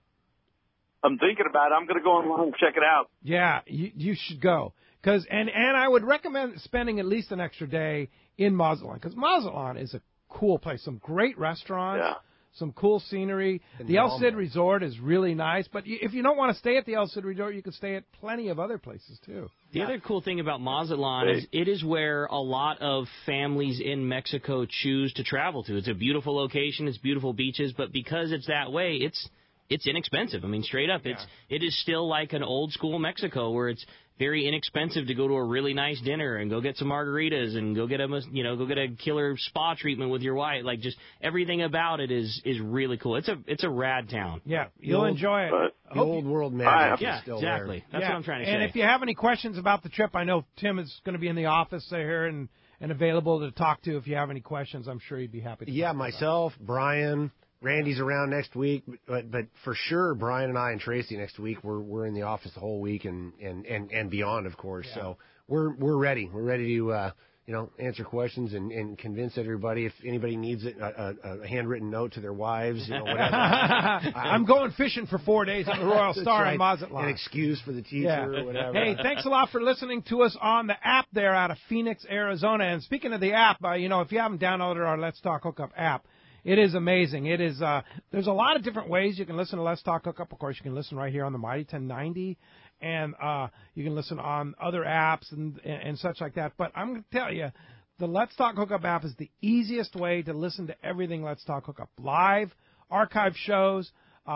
I'm thinking about it. I'm going to go online and check it out. Yeah, you should go and I would recommend spending at least an extra day in Mazatlan because Mazatlan is a cool place. Some great restaurants. Yeah. Some cool scenery. The El Cid Resort is really nice, but if you don't want to stay at the El Cid Resort, you can stay at plenty of other places, too. The other cool thing about Mazatlan is it is where a lot of families in Mexico choose to travel to. It's a beautiful location. It's beautiful beaches, but because it's that way, it's inexpensive. I mean, straight up, it is still like an old-school Mexico where it's very inexpensive to go to a really nice dinner and go get some margaritas and go get a killer spa treatment with your wife. Like just everything about it is really cool. It's a rad town. Yeah, you'll enjoy it. The old world magic is still exactly. there. That's what I'm trying to say. And if you have any questions about the trip, I know Tim is going to be in the office here and available to talk to. If you have any questions, I'm sure he'd be happy to. Yeah, myself, Brian. Randy's around next week, but for sure, Brian and I and Tracy next week we're in the office the whole week and beyond, of course. Yeah. So we're ready. We're ready to answer questions and convince everybody. If anybody needs it, a handwritten note to their wives, whatever. I'm going fishing for 4 days on the Royal Star in Mazatlan. An excuse for the teacher or whatever. Hey, thanks a lot for listening to us on the app there out of Phoenix, Arizona. And speaking of the app, if you haven't downloaded our Let's Talk Hookup app, it is amazing. It is. There's a lot of different ways you can listen to Let's Talk Hookup. Of course, you can listen right here on the Mighty 1090, and you can listen on other apps and such like that. But I'm going to tell you, the Let's Talk Hookup app is the easiest way to listen to everything Let's Talk Hookup. Live, archive shows.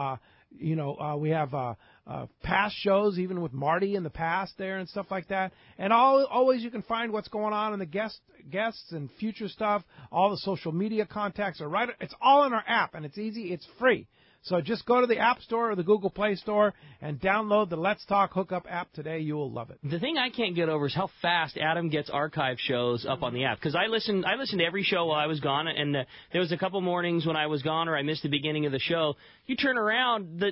We have past shows, even with Marty in the past there and stuff like that. And always you can find what's going on in the guests and future stuff. All the social media contacts are right. It's all in our app, and it's easy. It's free. So just go to the App Store or the Google Play Store and download the Let's Talk Hookup app today. You will love it. The thing I can't get over is how fast Adam gets archive shows up on the app. Because I listened to every show while I was gone, and there was a couple mornings when I was gone or I missed the beginning of the show. You turn around,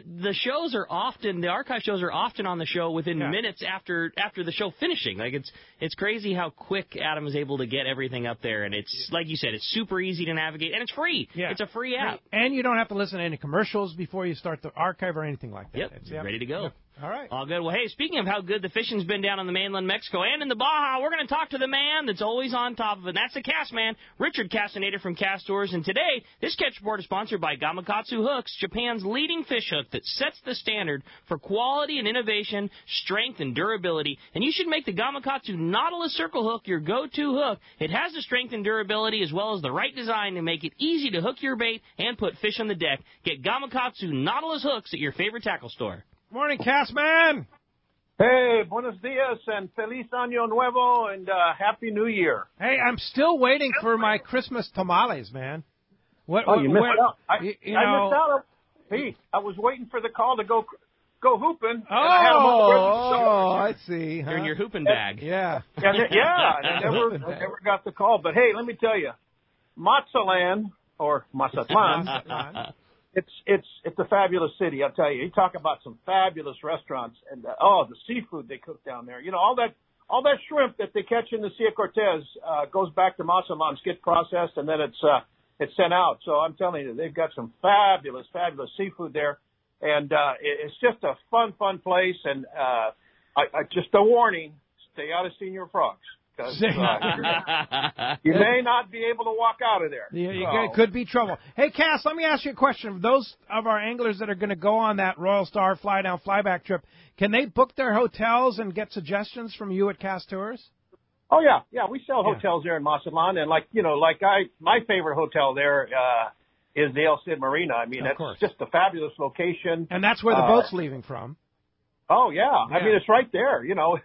the archive shows are often on the show within minutes after the show finishing. Like it's crazy how quick Adam is able to get everything up there, and it's like you said, it's super easy to navigate, and it's free. Yeah. It's a free app, and you don't have to listen to any commercials before you start the archive or anything like that. Yep, ready to go. Yep. All right. All good. Well, hey, speaking of how good the fishing's been down on the mainland Mexico and in the Baja, we're going to talk to the man that's always on top of it. And that's the cast man, Richard Castaneda from Cast Tours. And today, this catch report is sponsored by Gamakatsu Hooks, Japan's leading fish hook that sets the standard for quality and innovation, strength and durability. And you should make the Gamakatsu Nautilus Circle Hook your go-to hook. It has the strength and durability as well as the right design to make it easy to hook your bait and put fish on the deck. Get Gamakatsu Nautilus Hooks at your favorite tackle store. Morning, cast man. Hey, buenos dias and feliz año nuevo and Happy New Year. Hey, I'm still waiting for my Christmas tamales, man. You missed out. I missed out. Hey, I was waiting for the call to go hooping. I see. You're in your hooping bag. Yeah. I never got the call. But hey, let me tell you, Mazatlan or Mazatlan. It's a fabulous city, I'll tell you. You talk about some fabulous restaurants and the seafood they cook down there. All that shrimp that they catch in the Sea of Cortez goes back to Mazatlan, gets processed, and then it's sent out. So I'm telling you, they've got some fabulous seafood there, and it's just a fun place. And I just a warning: stay out of Senior Frogs. You may not be able to walk out of there. It could be trouble. Hey, Cass, let me ask you a question. For those of our anglers that are going to go on that Royal Star fly down, fly back trip, can they book their hotels and get suggestions from you at Cast Tours? Oh yeah, we sell hotels there in Mazatlan, and my favorite hotel there is the El Cid Marina. I mean, it's just a fabulous location, and that's where the boat's leaving from. Oh yeah, I mean it's right there.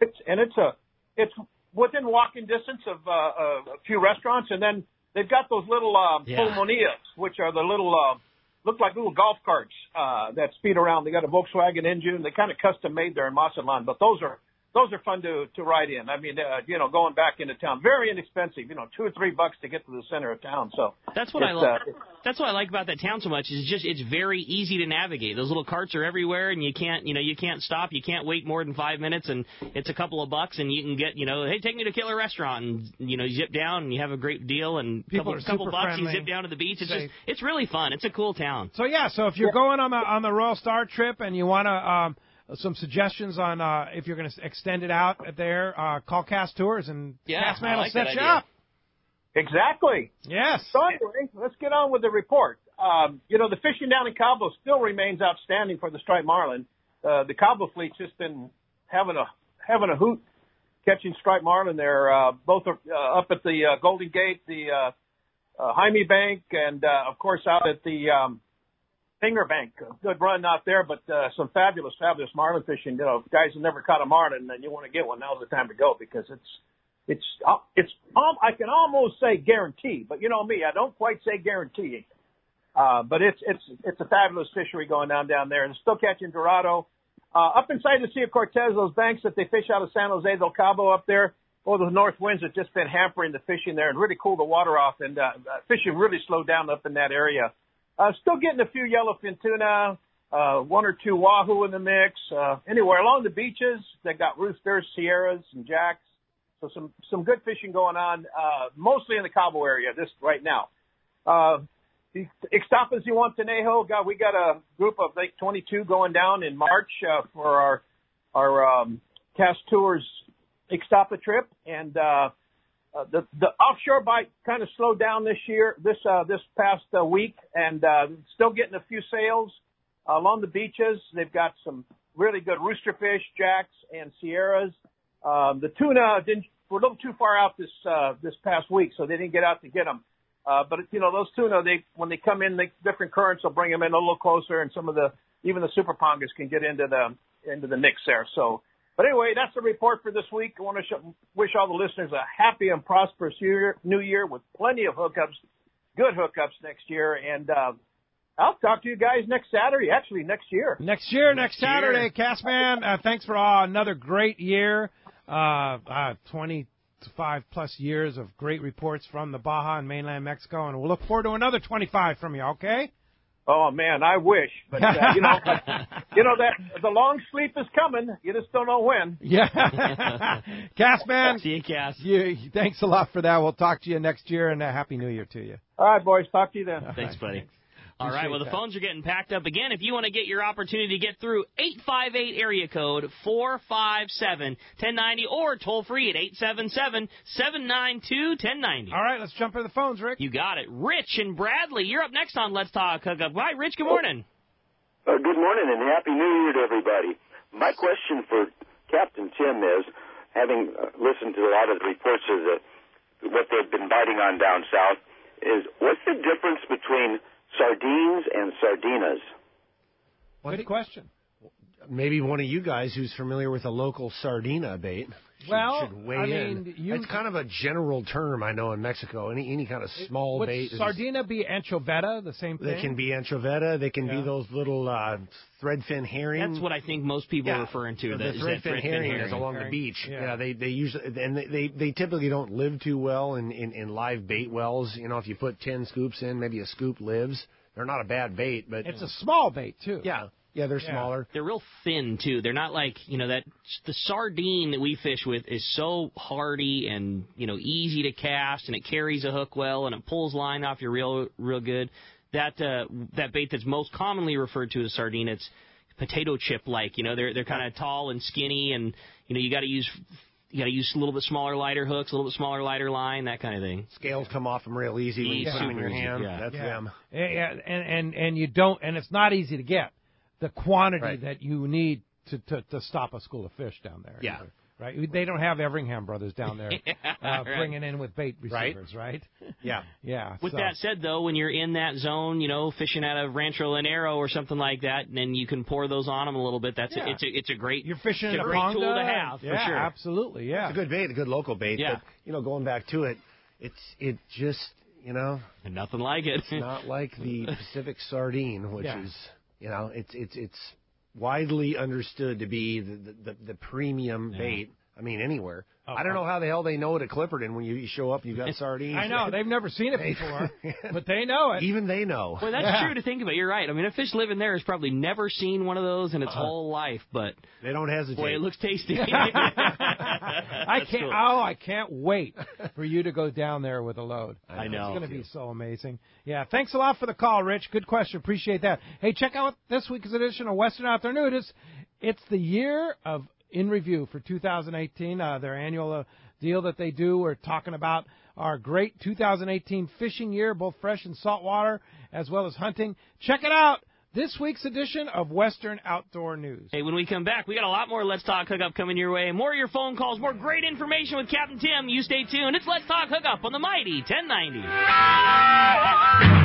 It's within walking distance of a few restaurants, and then they've got those little pulmonias, which are the little look like little golf carts that speed around. They got a Volkswagen engine. They kind of custom made there in Mazatlan, but those are fun to ride in. I mean, going back into town, very inexpensive. $2 or $3 to get to the center of town. So that's what I love. That's what I like about that town so much. Is just it's very easy to navigate. Those little carts are everywhere, and you can't stop. You can't wait more than 5 minutes, and it's a couple of bucks, and you can get hey, take me to Killer Restaurant, and you zip down and you have a great deal, and couple bucks, friendly, you zip down to the beach. It's really fun. It's a cool town. So if you're going on the Royal Star trip and you want to. Some suggestions on if you're going to extend it out there, call Cast Tours, and Castman will set you up. Exactly. Yes. So anyway, let's get on with the report. The fishing down in Cabo still remains outstanding for the striped marlin. The Cabo fleet's just been having a hoot catching striped marlin there. Both are up at the Golden Gate, the Jaime Bank, and of course out at the Finger Bank. Good run out there, but some fabulous marlin fishing. Guys who never caught a marlin, and you want to get one, now's the time to go, because it's I can almost say guarantee, but you know me, I don't quite say guarantee. But it's a fabulous fishery going down there, and still catching Dorado. Up inside the Sea of Cortez, those banks that they fish out of San Jose del Cabo up there, the north winds have just been hampering the fishing there and really cooled the water off, and fishing really slowed down up in that area. Still getting a few yellowfin tuna, one or two wahoo in the mix. Anywhere along the beaches, they got roosters, sierras, and jacks. So some good fishing going on, mostly in the Cabo area right now. The Ixtapas y Huantanejo, we got a group of 22 going down in March for our Cast Tours Ixtapa trip, and the offshore bite kind of slowed down this past week, and still getting a few sales along the beaches. They've got some really good roosterfish, jacks, and sierras. The tuna were a little too far out this past week, so they didn't get out to get them. But those tuna, when they come in, different currents will bring them in a little closer, and even the super pongas can get into the mix there. So. But anyway, that's the report for this week. I want to wish all the listeners a happy and prosperous new year with plenty of good hookups next year. And I'll talk to you guys next Saturday, actually next year. Next Saturday, Castman. Thanks for another great year. 25-plus years of great reports from the Baja and mainland Mexico, and we'll look forward to another 25 from you, okay? Oh man, I wish, but that the long sleep is coming. You just don't know when. Yeah, Castman. See you, Cass. Thanks a lot for that. We'll talk to you next year, and a happy New Year to you. All right, boys. Talk to you then. Thanks, buddy. All right, well, the phones are getting packed up again. If you want to get your opportunity to get through, 858 area code 457-1090 or toll free at 877-792-1090. All right, let's jump into the phones, Rick. You got it. Rich and Bradley, you're up next on Let's Talk Hookup. Hi, Rich, good morning. Good morning and Happy New Year to everybody. My question for Captain Tim is, having listened to a lot of the reports of what they've been biting on down south, is what's the difference between sardines and sardinas? Good question. Maybe one of you guys who's familiar with a local sardina bait should weigh in. It's kind of a general term, I know, in Mexico. Any kind of small bait. Would sardina be anchoveta, the same thing? They can be anchoveta. They can be those little threadfin herring. That's what I think most people are referring to. The threadfin herring is along the beach. Yeah, they usually, and they typically don't live too well in live bait wells. If you put 10 scoops in, maybe a scoop lives. They're not a bad bait, but it's a small bait too. Yeah, they're smaller. They're real thin, too. They're not like, that the sardine that we fish with is so hardy and, easy to cast, and it carries a hook well, and it pulls line off you real good. That bait that's most commonly referred to as sardine, it's potato chip-like. They're kind of tall and skinny, and, you got to use a little bit smaller, lighter hooks, a little bit smaller, lighter line, that kind of thing. Scales come off them real easy when you put them in your hand. That's them. Yeah, and you don't, and it's not easy to get the quantity that you need to stop a school of fish down there. Yeah. Right? They don't have Everingham brothers down there right. bringing in with bait receivers, right? Yeah. Yeah. With so. that said, though, when you're in that zone, fishing at a Rancho Lanero or something like that, and then you can pour those on them a little bit. It's a great you're fishing it's in a a great ponda, tool to have for sure. Absolutely, yeah. It's a good bait, a good local bait. Yeah. But, going back to it, it just, and nothing like it. It's not like the Pacific sardine, which is, it's widely understood to be the premium bait. I mean, anywhere. I don't know how the hell they know it at Clipperton when you show up and you got sardines. I know. They've never seen it before, but they know it. Even they know. Well, that's true to think about. You're right. I mean, a fish living there has probably never seen one of those in its whole life, but they don't hesitate. Boy, it looks tasty. I can't wait for you to go down there with a load. I know. It's going to be so amazing. Yeah, thanks a lot for the call, Rich. Good question. Appreciate that. Hey, check out this week's edition of Western Outdoor News. It's the year of in review for 2018, their annual deal that they do. We're talking about our great 2018 fishing year, both fresh and saltwater, as well as hunting. Check it out. This week's edition of Western Outdoor News. Hey, when we come back, we got a lot more Let's Talk Hookup coming your way. More of your phone calls, more great information with Captain Tim. You stay tuned. It's Let's Talk Hookup on the mighty 1090.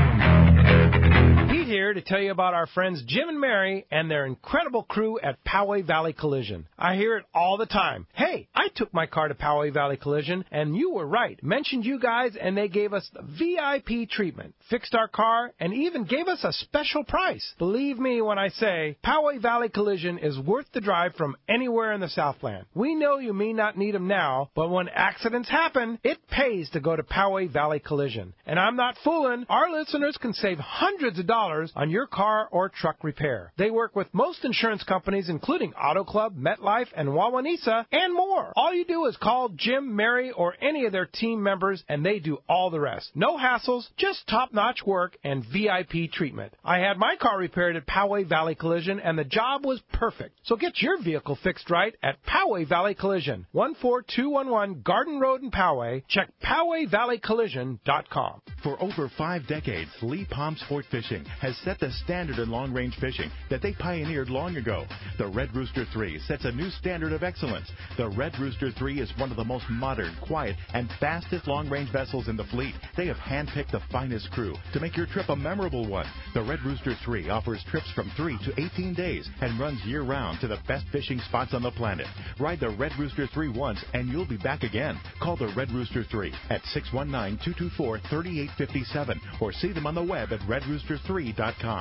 Pete here to tell you about our friends Jim and Mary and their incredible crew at Poway Valley Collision. I hear it all the time. Hey, I took my car to Poway Valley Collision, and you were right. Mentioned you guys, and they gave us the VIP treatment, fixed our car, and even gave us a special price. Believe me when I say Poway Valley Collision is worth the drive from anywhere in the Southland. We know you may not need them now, but when accidents happen, it pays to go to Poway Valley Collision. And I'm not fooling. Our listeners can save hundreds of dollars on your car or truck repair. They work with most insurance companies, including Auto Club, MetLife, and Wawanesa, and more. All you do is call Jim, Mary, or any of their team members, and they do all the rest. No hassles, just top-notch work and VIP treatment. I had my car repaired at Poway Valley Collision, and the job was perfect. So get your vehicle fixed right at Poway Valley Collision, 14211 Garden Road in Poway. Check PowayValleyCollision.com. For over 5 decades, Lee Palm Sport Fishing has set the standard in long-range fishing that they pioneered long ago. The Red Rooster 3 sets a new standard of excellence. The Red Rooster 3 is one of the most modern, quiet, and fastest long-range vessels in the fleet. They have handpicked the finest crew to make your trip a memorable one. The Red Rooster 3 offers trips from 3 to 18 days and runs year-round to the best fishing spots on the planet. Ride the Red Rooster 3 once, and you'll be back again. Call the Red Rooster 3 at 619-224-3857 or see them on the web at redrooster3.com.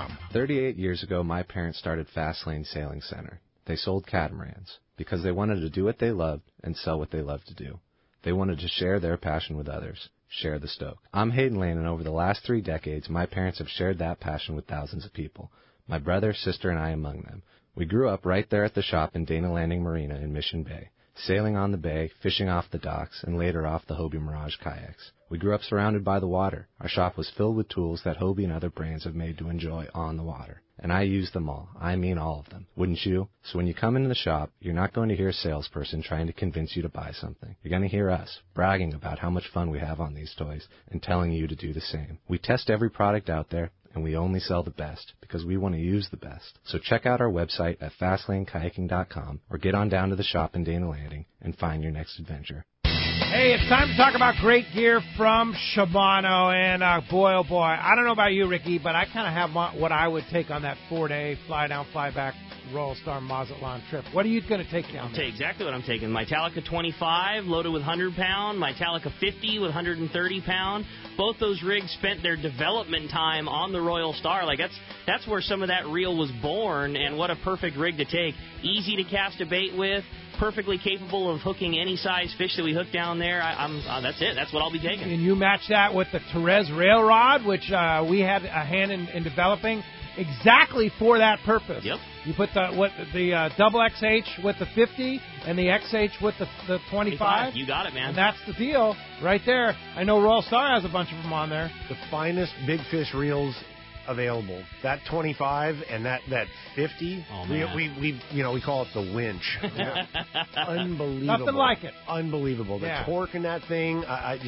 38 years ago, my parents started Fastlane Sailing Center. They sold catamarans because they wanted to do what they loved and sell what they loved to do. They wanted to share their passion with others, share the stoke. I'm Hayden Lane, and over the last 3 decades, my parents have shared that passion with thousands of people, my brother, sister, and I among them. We grew up right there at the shop in Dana Landing Marina in Mission Bay, sailing on the bay, fishing off the docks, and later off the Hobie Mirage kayaks. We grew up surrounded by the water. Our shop was filled with tools that Hobie and other brands have made to enjoy on the water. And I use them all. I mean all of them. Wouldn't you? So when you come into the shop, you're not going to hear a salesperson trying to convince you to buy something. You're going to hear us bragging about how much fun we have on these toys and telling you to do the same. We test every product out there, and we only sell the best because we want to use the best. So check out our website at FastlaneKayaking.com or get on down to the shop in Dana Landing and find your next adventure. Hey, it's time to talk about great gear from Shimano, and boy, oh boy, I don't know about you, Ricky, but I kind of have what I would take on that 4-day fly-down, fly-back Royal Star Mazatlan trip. What are you going to take down there? I'll tell you exactly what I'm taking. My Talica 25 loaded with 100-pound, my Talica 50 with 130-pound. Both those rigs spent their development time on the Royal Star. Like, that's where some of that reel was born, and what a perfect rig to take. Easy to cast a bait with. Perfectly capable of hooking any size fish that we hook down there. That's it. That's what I'll be taking. And you match that with the Therese rail rod, which we had a hand in developing exactly for that purpose. Yep. You put the double XH with the 50 and the XH with the 25. You got it, man. And that's the deal right there. I know Royal Star has a bunch of them on there. The finest big fish reels available. That 25 and that 50. Oh, man. We call it the winch. Unbelievable. Nothing like it. Unbelievable. The torque in that thing,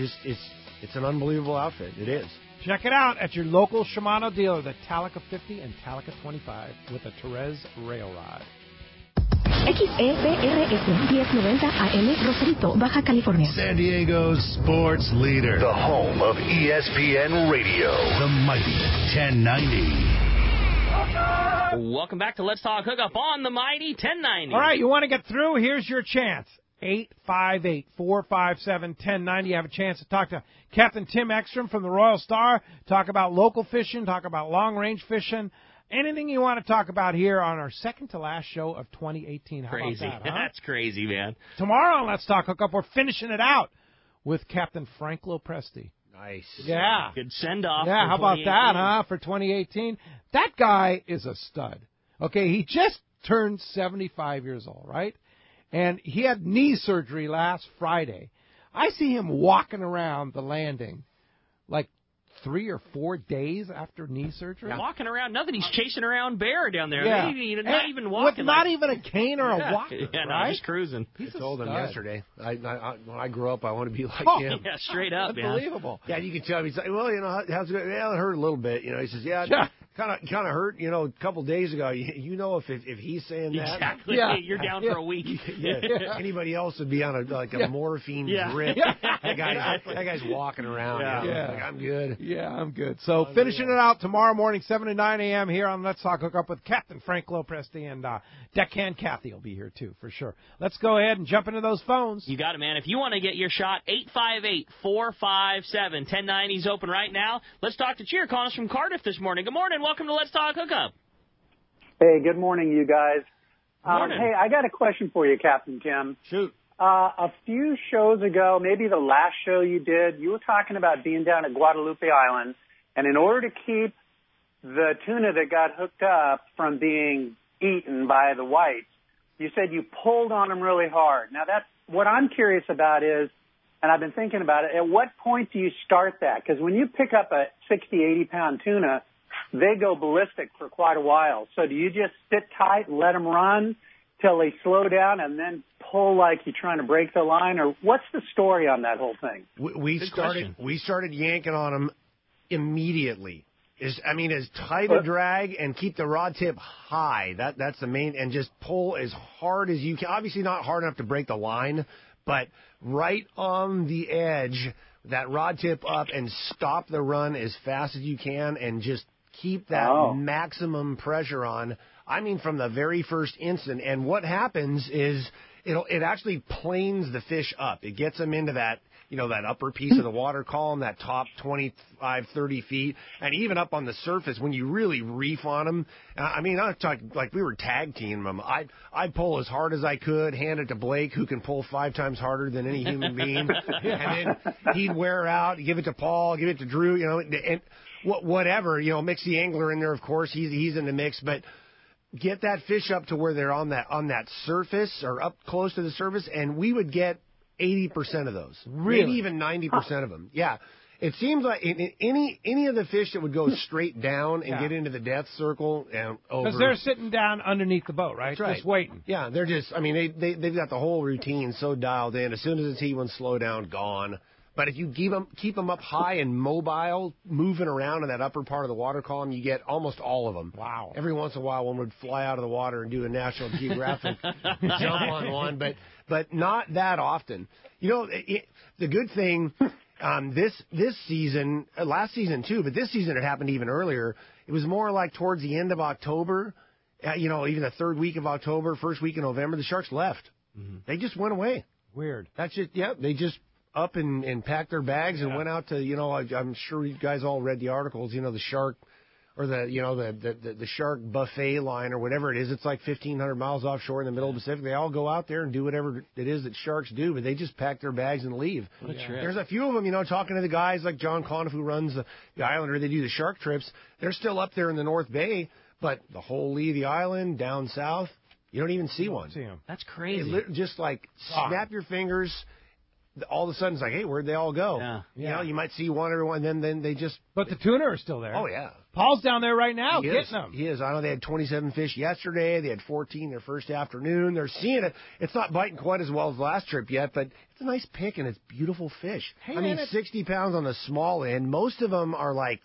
it's an unbelievable outfit. It is. Check it out at your local Shimano dealer, the Talica 50 and Talica 25 with a Therese rail rod. XEPRS 1090 AM, Rosarito, Baja California. San Diego's sports leader. The home of ESPN Radio. The mighty 1090. Welcome back to Let's Talk Hookup on the mighty 1090. All right, you want to get through? Here's your chance. 858-457-1090. You have a chance to talk to Captain Tim Ekstrom from the Royal Star, talk about local fishing, talk about long-range fishing, anything you want to talk about here on our second-to-last show of 2018. How Crazy. about that, huh? That's crazy, man. Tomorrow on Let's Talk Hookup, we're finishing it out with Captain Frank Lopresti. Nice. Yeah. Good send-off. Yeah, how about that, huh, for 2018? That guy is a stud. Okay, he just turned 75 years old, right? And he had knee surgery last Friday. I see him walking around the landing like 3 or 4 days after knee surgery. Walking around, nothing. He's chasing around bear down there. Yeah. Not even walking. With not even a cane or a walker, yeah, no, right? just cruising. I told him yesterday. When I grow up, I want to be like him. Yeah, straight up, Unbelievable. Yeah, you can tell him. He's like, well, how's it going? Yeah, it hurt a little bit. He says, kind of hurt, a couple days ago. If he's saying that. Exactly. You're down for a week. Anybody else would be on a morphine drip. That guy's walking around. Like, I'm good. Yeah, I'm good. So finishing it out tomorrow morning, 7 to 9 a.m. here on Let's Talk Hookup with Captain Frank Lopresti, and Deckhand Kathy will be here too, for sure. Let's go ahead and jump into those phones. You got it, man. If you want to get your shot, 858-457-1090 is open right now. Let's talk to Cheer calling us from Cardiff this morning. Good morning. Welcome to Let's Talk Hookup. Hey, good morning, you guys. Morning. Hey, I got a question for you, Captain Tim. Shoot. A few shows ago, maybe the last show you did, you were talking about being down at Guadalupe Island, and in order to keep the tuna that got hooked up from being eaten by the whites, you said you pulled on them really hard. Now, that's what I'm curious about is, and I've been thinking about it, at what point do you start that? Because when you pick up a 60, 80-pound tuna, they go ballistic for quite a while. So do you just sit tight and let them run till they slow down and then pull like you're trying to break the line? Or what's the story on that whole thing? We started yanking on them immediately. As tight a drag and keep the rod tip high. That's the main, and just pull as hard as you can. Obviously not hard enough to break the line, but right on the edge, that rod tip up and stop the run as fast as you can and just keep that maximum pressure on. From the very first instant. And what happens is it actually planes the fish up. It gets them into that, that upper piece of the water column, that top 25, 30 feet, and even up on the surface when you really reef on them. I'm talking like we were tag teaming them. I'd pull as hard as I could, hand it to Blake, who can pull 5 times harder than any human being, and then he'd wear out, give it to Paul, give it to Drew, and whatever, mix the angler in there, of course, he's in the mix, but get that fish up to where they're on that surface or up close to the surface, and we would get 80% of those. Really? Maybe even 90% of them. Yeah. It seems like any of the fish that would go straight down and get into the death circle and over. Because they're sitting down underneath the boat, right? That's right. Just waiting. Yeah, they're just, they've got the whole routine so dialed in. As soon as it's T1 slow down, gone. But if you keep them up high and mobile, moving around in that upper part of the water column, you get almost all of them. Wow. Every once in a while, one would fly out of the water and do a National Geographic jump on one, but not that often. The good thing this season, last season too, but this season it happened even earlier. It was more like towards the end of October, even the third week of October, first week of November, the sharks left. Mm-hmm. They just went away. Weird. That's just, they just up and packed their bags and went out to, I'm sure you guys all read the articles, the shark or the shark buffet line or whatever it is. It's like 1,500 miles offshore in the middle of the Pacific. They all go out there and do whatever it is that sharks do, but they just pack their bags and leave. There's a few of them, talking to the guys like John Conniff, who runs the Islander. They do the shark trips. They're still up there in the North Bay, but the whole lee of the island down south, you don't even see one. That's crazy. Just like snap your fingers. All of a sudden, it's like, hey, where'd they all go? Yeah. You might see one every one, then they just... But the tuna are still there. Oh, yeah. Paul's down there right now getting them. He is. I know they had 27 fish yesterday. They had 14 their first afternoon. They're seeing it. It's not biting quite as well as the last trip yet, but it's a nice pick, and it's beautiful fish. Hey, 60 pounds on the small end. Most of them are like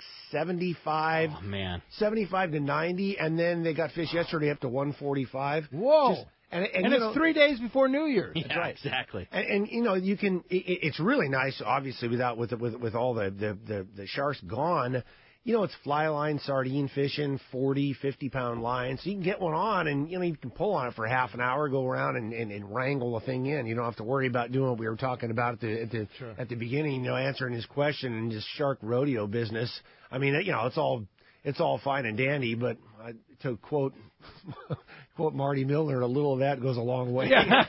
75. Oh, man. 75 to 90, and then they got fish yesterday up to 145. Whoa. And it's 3 days before New Year's. Yeah, That's right. Exactly. And you can. It's really nice, obviously, with all the sharks gone. It's fly line, sardine fishing, 40, 50-pound lines. So you can get one on, and you can pull on it for half an hour, go around and wrangle a thing in. You don't have to worry about doing what we were talking about at the beginning. Answering his question and just shark rodeo business. I mean, it's all fine and dandy, but to quote Marty Milner, a little of that goes a long way.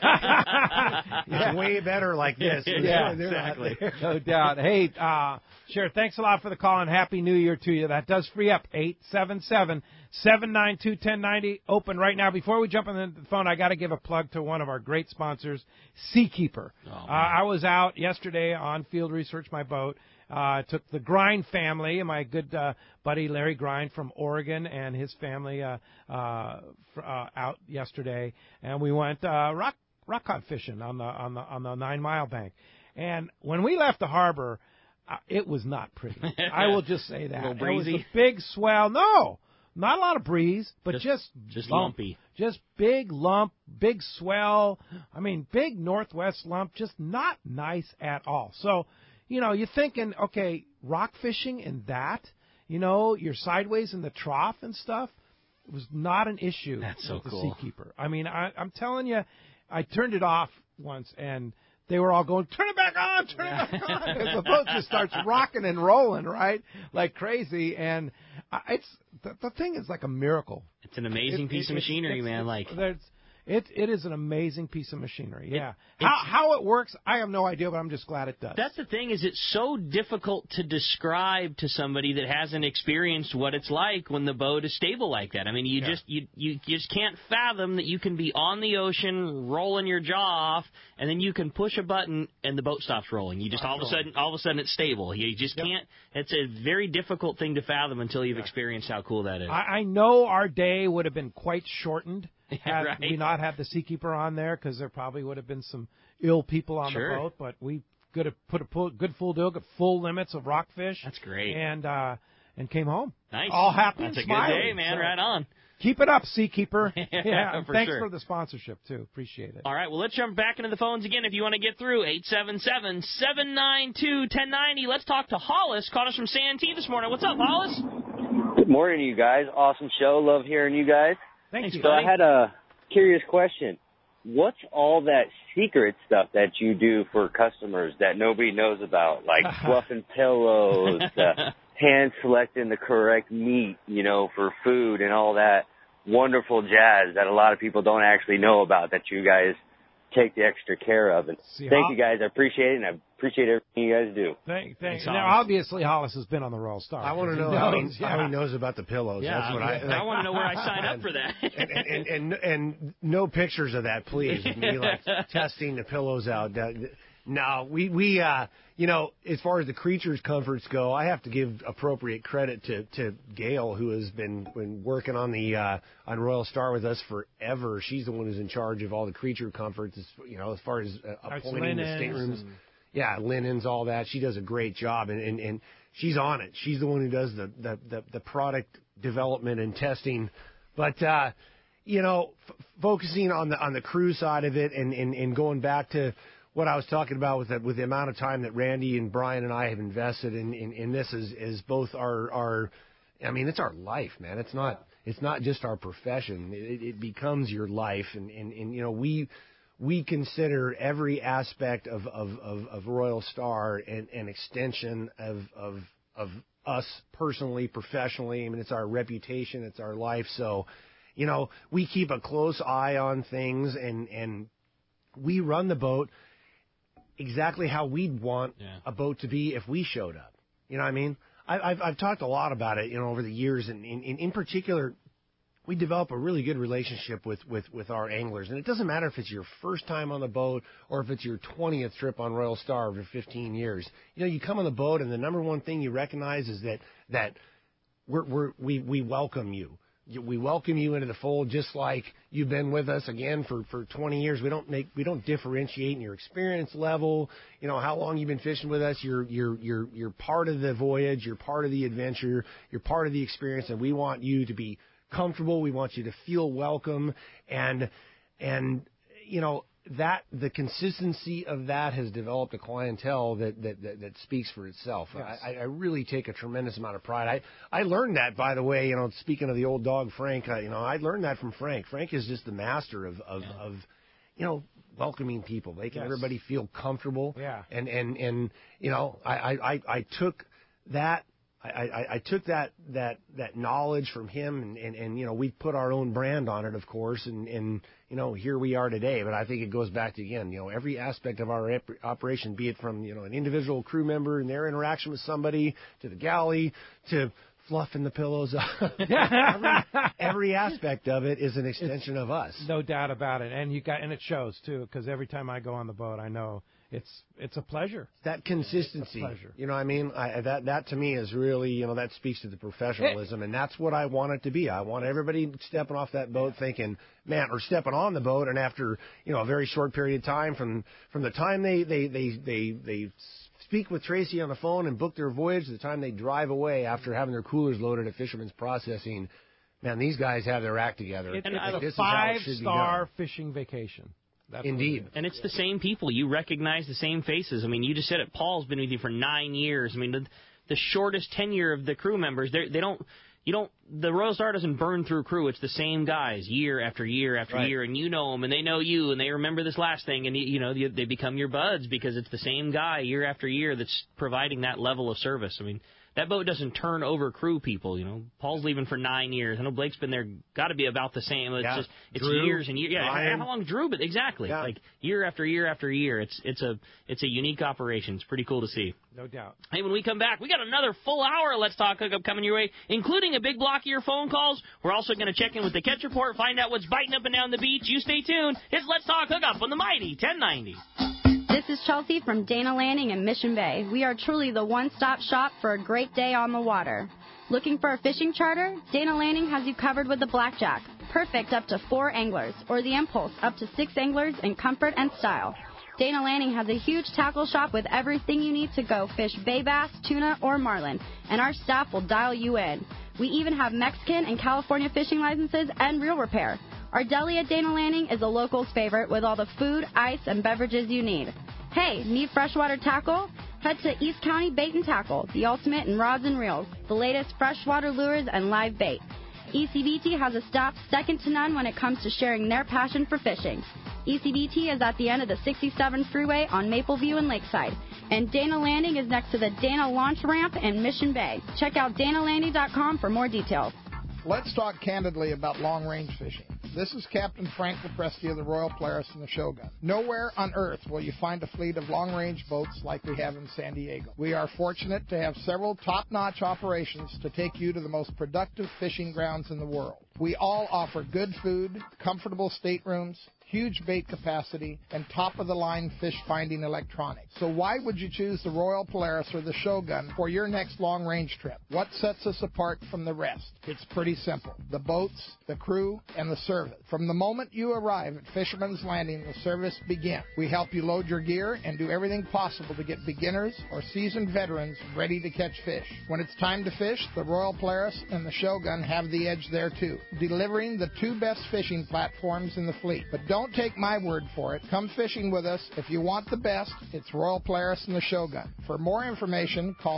It's way better like this. Yeah, exactly. No doubt. Hey, Sheriff, thanks a lot for the call, and Happy New Year to you. That does free up 877-792-1090. Open right now. Before we jump on the phone, I got to give a plug to one of our great sponsors, Seakeeper. I was out yesterday on field research, my boat. Took the Grind family, my good buddy Larry Grind from Oregon, and his family out yesterday, and we went rock cod fishing on the 9 Mile bank. And when we left the harbor, it was not pretty. I will just say that. A little breezy? It was a big swell. No, not a lot of breeze, but just lumpy. Just big lump, big swell. I mean, big northwest lump, just not nice at all. So, you're thinking, okay, rock fishing and that, you're sideways in the trough and stuff. It was not an issue. That's so with cool. The Seakeeper. I mean, I'm telling you, I turned it off once, and they were all going, turn it back on, turn it back on, because the boat just starts rocking and rolling, right, like crazy. And it's the thing is like a miracle. It's an amazing piece of machinery, man. It is an amazing piece of machinery, yeah. How it works, I have no idea, but I'm just glad it does. That's the thing, is it's so difficult to describe to somebody that hasn't experienced what it's like when the boat is stable like that. I mean, you just can't fathom that you can be on the ocean, rolling your jaw off, and then you can push a button and the boat stops rolling. You just all of a sudden it's stable. You just can't. It's a very difficult thing to fathom until you've experienced how cool that is. I know our day would have been quite shortened had right. we not had the Seakeeper on there, because there probably would have been some ill people on the boat. But we could have put a good full deal, got full limits of rockfish. That's great. And came home. Nice. All happy That's and a smiling. good day, man. So, Keep on. Keep it up, Seakeeper. For thanks sure. for the sponsorship, too. Appreciate it. All right, well, let's jump back into the phones again if you want to get through. 877-792-1090. Let's talk to Hollis. Called us from Santee this morning. What's up, Hollis? Good morning, you guys. Awesome show. Love hearing you guys. Thanks, So I had a curious question. What's all that secret stuff that you do for customers that nobody knows about, like fluffing pillows, hand selecting the correct meat, for food and all that wonderful jazz that a lot of people don't actually know about that you guys take the extra care of? And thank you guys. I appreciate it, and I appreciate everything you guys do. Thanks. Now, obviously, Hollis has been on the Royal Star. I want to know how he knows about the pillows. Yeah, that's what I want to know where I sign up for that. and no pictures of that, please. Me testing the pillows out. No, we as far as the creatures' comforts go, I have to give appropriate credit to Gail, who has been working on the on Royal Star with us forever. She's the one who's in charge of all the creature comforts, as far as appointing the staterooms. Yeah, linens, all that. She does a great job, and she's on it. She's the one who does the product development and testing. But focusing on the crew side of it, and going back to what I was talking about with the amount of time that Randy and Brian and I have invested in this is both our I mean, it's our life, man. It's not just our profession. It becomes your life, and we consider every aspect of Royal Star an extension of us personally, professionally. I mean, it's our reputation, it's our life. So, we keep a close eye on things, and we run the boat exactly how we'd want a boat to be if we showed up. You know what I mean? I've talked a lot about it, over the years, and in particular, we develop a really good relationship with our anglers. And it doesn't matter if it's your first time on the boat or if it's your 20th trip on Royal Star over 15 years. You come on the boat, and the number one thing you recognize is that we welcome you. We welcome you into the fold, just like you've been with us again for 20 years. We don't differentiate in your experience level. How long you've been fishing with us. You're part of the voyage. You're part of the adventure. You're part of the experience, and we want you to be comfortable. We want you to feel welcome. And And that the consistency of that has developed a clientele that speaks for itself. Yes. I really take a tremendous amount of pride. I learned that, by the way, speaking of the old dog Frank, I learned that from Frank. Frank is just the master of welcoming people, making everybody feel comfortable. Yeah. And I took that. I took that knowledge from him, and we put our own brand on it, of course, and here we are today. But I think it goes back to, again, every aspect of our operation, be it from an individual crew member and their interaction with somebody, to the galley, to fluffing the pillows up. every aspect of it is an extension of us. No doubt about it, and it shows too, because every time I go on the boat, I know it's a pleasure. That consistency, pleasure. You know what I mean? That to me is really, that speaks to the professionalism, and that's what I want it to be. I want everybody stepping off that boat thinking, man, or stepping on the boat, and after, a very short period of time from the time they speak with Tracy on the phone and book their voyage to the time they drive away after having their coolers loaded at Fisherman's Processing, man, these guys have their act together. It's a 5-star fishing vacation. That's Indeed. And it's the same people. You recognize the same faces. I mean, you just said it. Paul's been with you for 9 years. I mean, the shortest tenure of the crew members, the Royal Star doesn't burn through crew. It's the same guys year after year after year, and you know them, and they know you, and they remember this last thing, and they become your buds because it's the same guy year after year that's providing that level of service. I mean, that boat doesn't turn over crew people. Paul's leaving for 9 years. I know Blake's been there, got to be about the same. It's Drew, years and years. Yeah, Ryan. How long Drew? But exactly, like year after year after year. It's a unique operation. It's pretty cool to see. No doubt. Hey, when we come back, we got another full hour of Let's Talk Hookup coming your way, including a big block of your phone calls. We're also going to check in with the catch report, find out what's biting up and down the beach. You stay tuned. It's Let's Talk Hookup on the mighty 1090. This is Chelsea from Dana Landing in Mission Bay. We are truly the one-stop shop for a great day on the water. Looking for a fishing charter? Dana Landing has you covered with the Blackjack, perfect up to 4 anglers, or the Impulse, up to 6 anglers in comfort and style. Dana Landing has a huge tackle shop with everything you need to go fish bay bass, tuna, or marlin, and our staff will dial you in. We even have Mexican and California fishing licenses and reel repair. Our deli at Dana Landing is a local's favorite with all the food, ice, and beverages you need. Hey, need freshwater tackle? Head to East County Bait and Tackle, the ultimate in rods and reels, the latest freshwater lures and live bait. ECBT has a staff second to none when it comes to sharing their passion for fishing. ECBT is at the end of the 67 freeway on Mapleview and Lakeside, and Dana Landing is next to the Dana Launch Ramp in Mission Bay. Check out danalanding.com for more details. Let's talk candidly about long-range fishing. This is Captain Frank Lopresti of the Royal Polaris and the Shogun. Nowhere on Earth will you find a fleet of long-range boats like we have in San Diego. We are fortunate to have several top-notch operations to take you to the most productive fishing grounds in the world. We all offer good food, comfortable staterooms, huge bait capacity, and top-of-the-line fish-finding electronics. So why would you choose the Royal Polaris or the Shogun for your next long-range trip? What sets us apart from the rest? It's pretty simple. The boats, the crew, and the service. From the moment you arrive at Fisherman's Landing, the service begins. We help you load your gear and do everything possible to get beginners or seasoned veterans ready to catch fish. When it's time to fish, the Royal Polaris and the Shogun have the edge there too, delivering the 2 best fishing platforms in the fleet. But don't take my word for it. Come fishing with us. If you want the best, it's Royal Polaris and the Shogun. For more information, call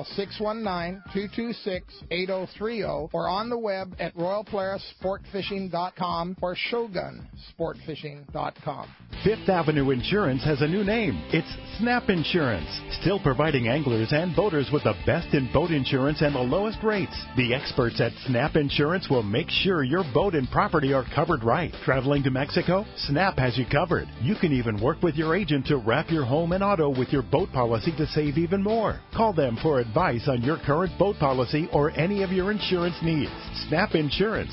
619-226-8030 or on the web at royalpolarissportfishing.com or shogunsportfishing.com. Fifth Avenue Insurance has a new name. It's Snap Insurance, still providing anglers and boaters with the best in boat insurance and the lowest rates. The experts at Snap Insurance will make sure your boat and property are covered right. Traveling to Mexico? Snap has you covered. You can even work with your agent to wrap your home and auto with your boat policy to save even more. Call them for advice on your current boat policy or any of your insurance needs. Snap Insurance,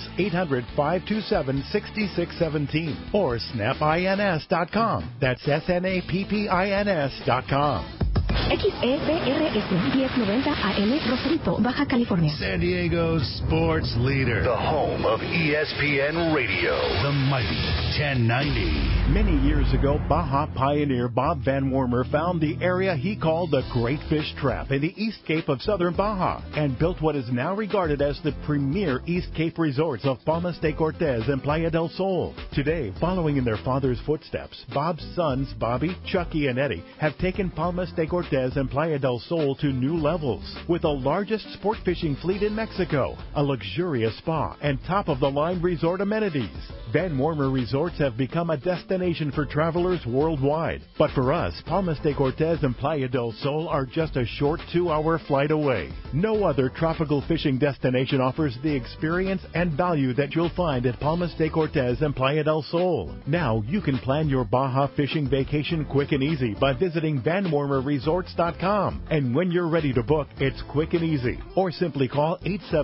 800-527-6617 or snapins.com. That's SNAPPINS.com. XEPRS 1090 AM, Rosarito, Baja California. San Diego's sports leader. The home of ESPN Radio. The mighty 1090. Many years ago, Baja pioneer Bob Van Wormer found the area he called the Great Fish Trap in the East Cape of southern Baja and built what is now regarded as the premier East Cape resorts of Palmas de Cortez and Playa del Sol. Today, following in their father's footsteps, Bob's sons, Bobby, Chucky, and Eddie, have taken Palmas de Cortez and Playa del Sol to new levels. With the largest sport fishing fleet in Mexico, a luxurious spa, and top-of-the-line resort amenities, Van Wormer Resorts have become a destination for travelers worldwide. But for us, Palmas de Cortez and Playa del Sol are just a short 2-hour flight away. No other tropical fishing destination offers the experience and value that you'll find at Palmas de Cortez and Playa del Sol. Now you can plan your Baja fishing vacation quick and easy by visiting VanWormerResorts.com. And when you're ready to book, it's quick and easy. Or simply call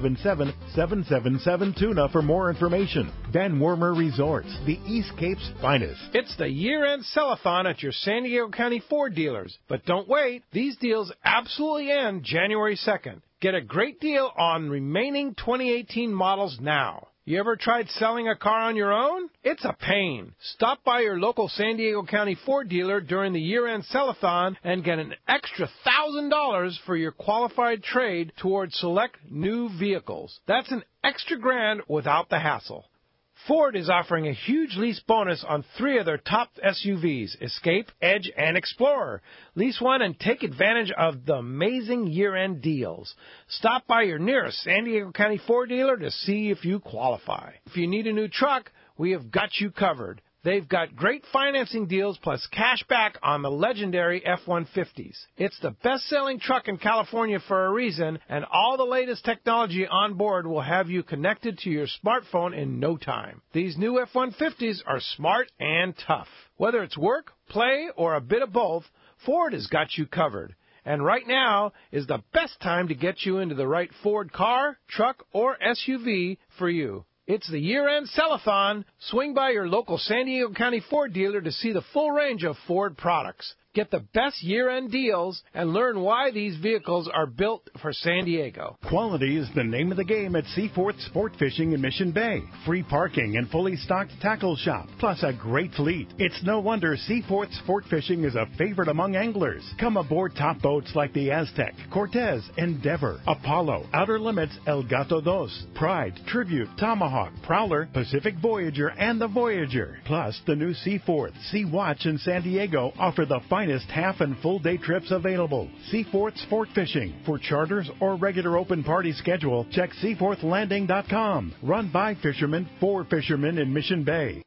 877-777-TUNA for more information. Van Wormer Resorts, the East Cape's finest. It's the year-end sell-a-thon at your San Diego County Ford dealers. But don't wait. These deals absolutely end January 2nd. Get a great deal on remaining 2018 models now. You ever tried selling a car on your own? It's a pain. Stop by your local San Diego County Ford dealer during the year-end sell-a-thon and get an extra $1,000 for your qualified trade towards select new vehicles. That's an extra $1,000 without the hassle. Ford is offering a huge lease bonus on 3 of their top SUVs, Escape, Edge, and Explorer. Lease one and take advantage of the amazing year-end deals. Stop by your nearest San Diego County Ford dealer to see if you qualify. If you need a new truck, we have got you covered. They've got great financing deals plus cash back on the legendary F-150s. It's the best-selling truck in California for a reason, and all the latest technology on board will have you connected to your smartphone in no time. These new F-150s are smart and tough. Whether it's work, play, or a bit of both, Ford has got you covered. And right now is the best time to get you into the right Ford car, truck, or SUV for you. It's the year-end sell-a-thon. Swing by your local San Diego County Ford dealer to see the full range of Ford products. Get the best year-end deals and learn why these vehicles are built for San Diego. Quality is the name of the game at Seaforth Sport Fishing in Mission Bay. Free parking and fully stocked tackle shop, plus a great fleet. It's no wonder Seaforth Sport Fishing is a favorite among anglers. Come aboard top boats like the Aztec, Cortez, Endeavor, Apollo, Outer Limits, El Gato Dos, Pride, Tribute, Tomahawk, Prowler, Pacific Voyager, and the Voyager. Plus, the new Seaforth, Sea Watch, and San Diego offer the finest half and full day trips available. Seaforth Sport Fishing. For charters or regular open party schedule, check seaforthlanding.com. Run by fishermen for fishermen in Mission Bay.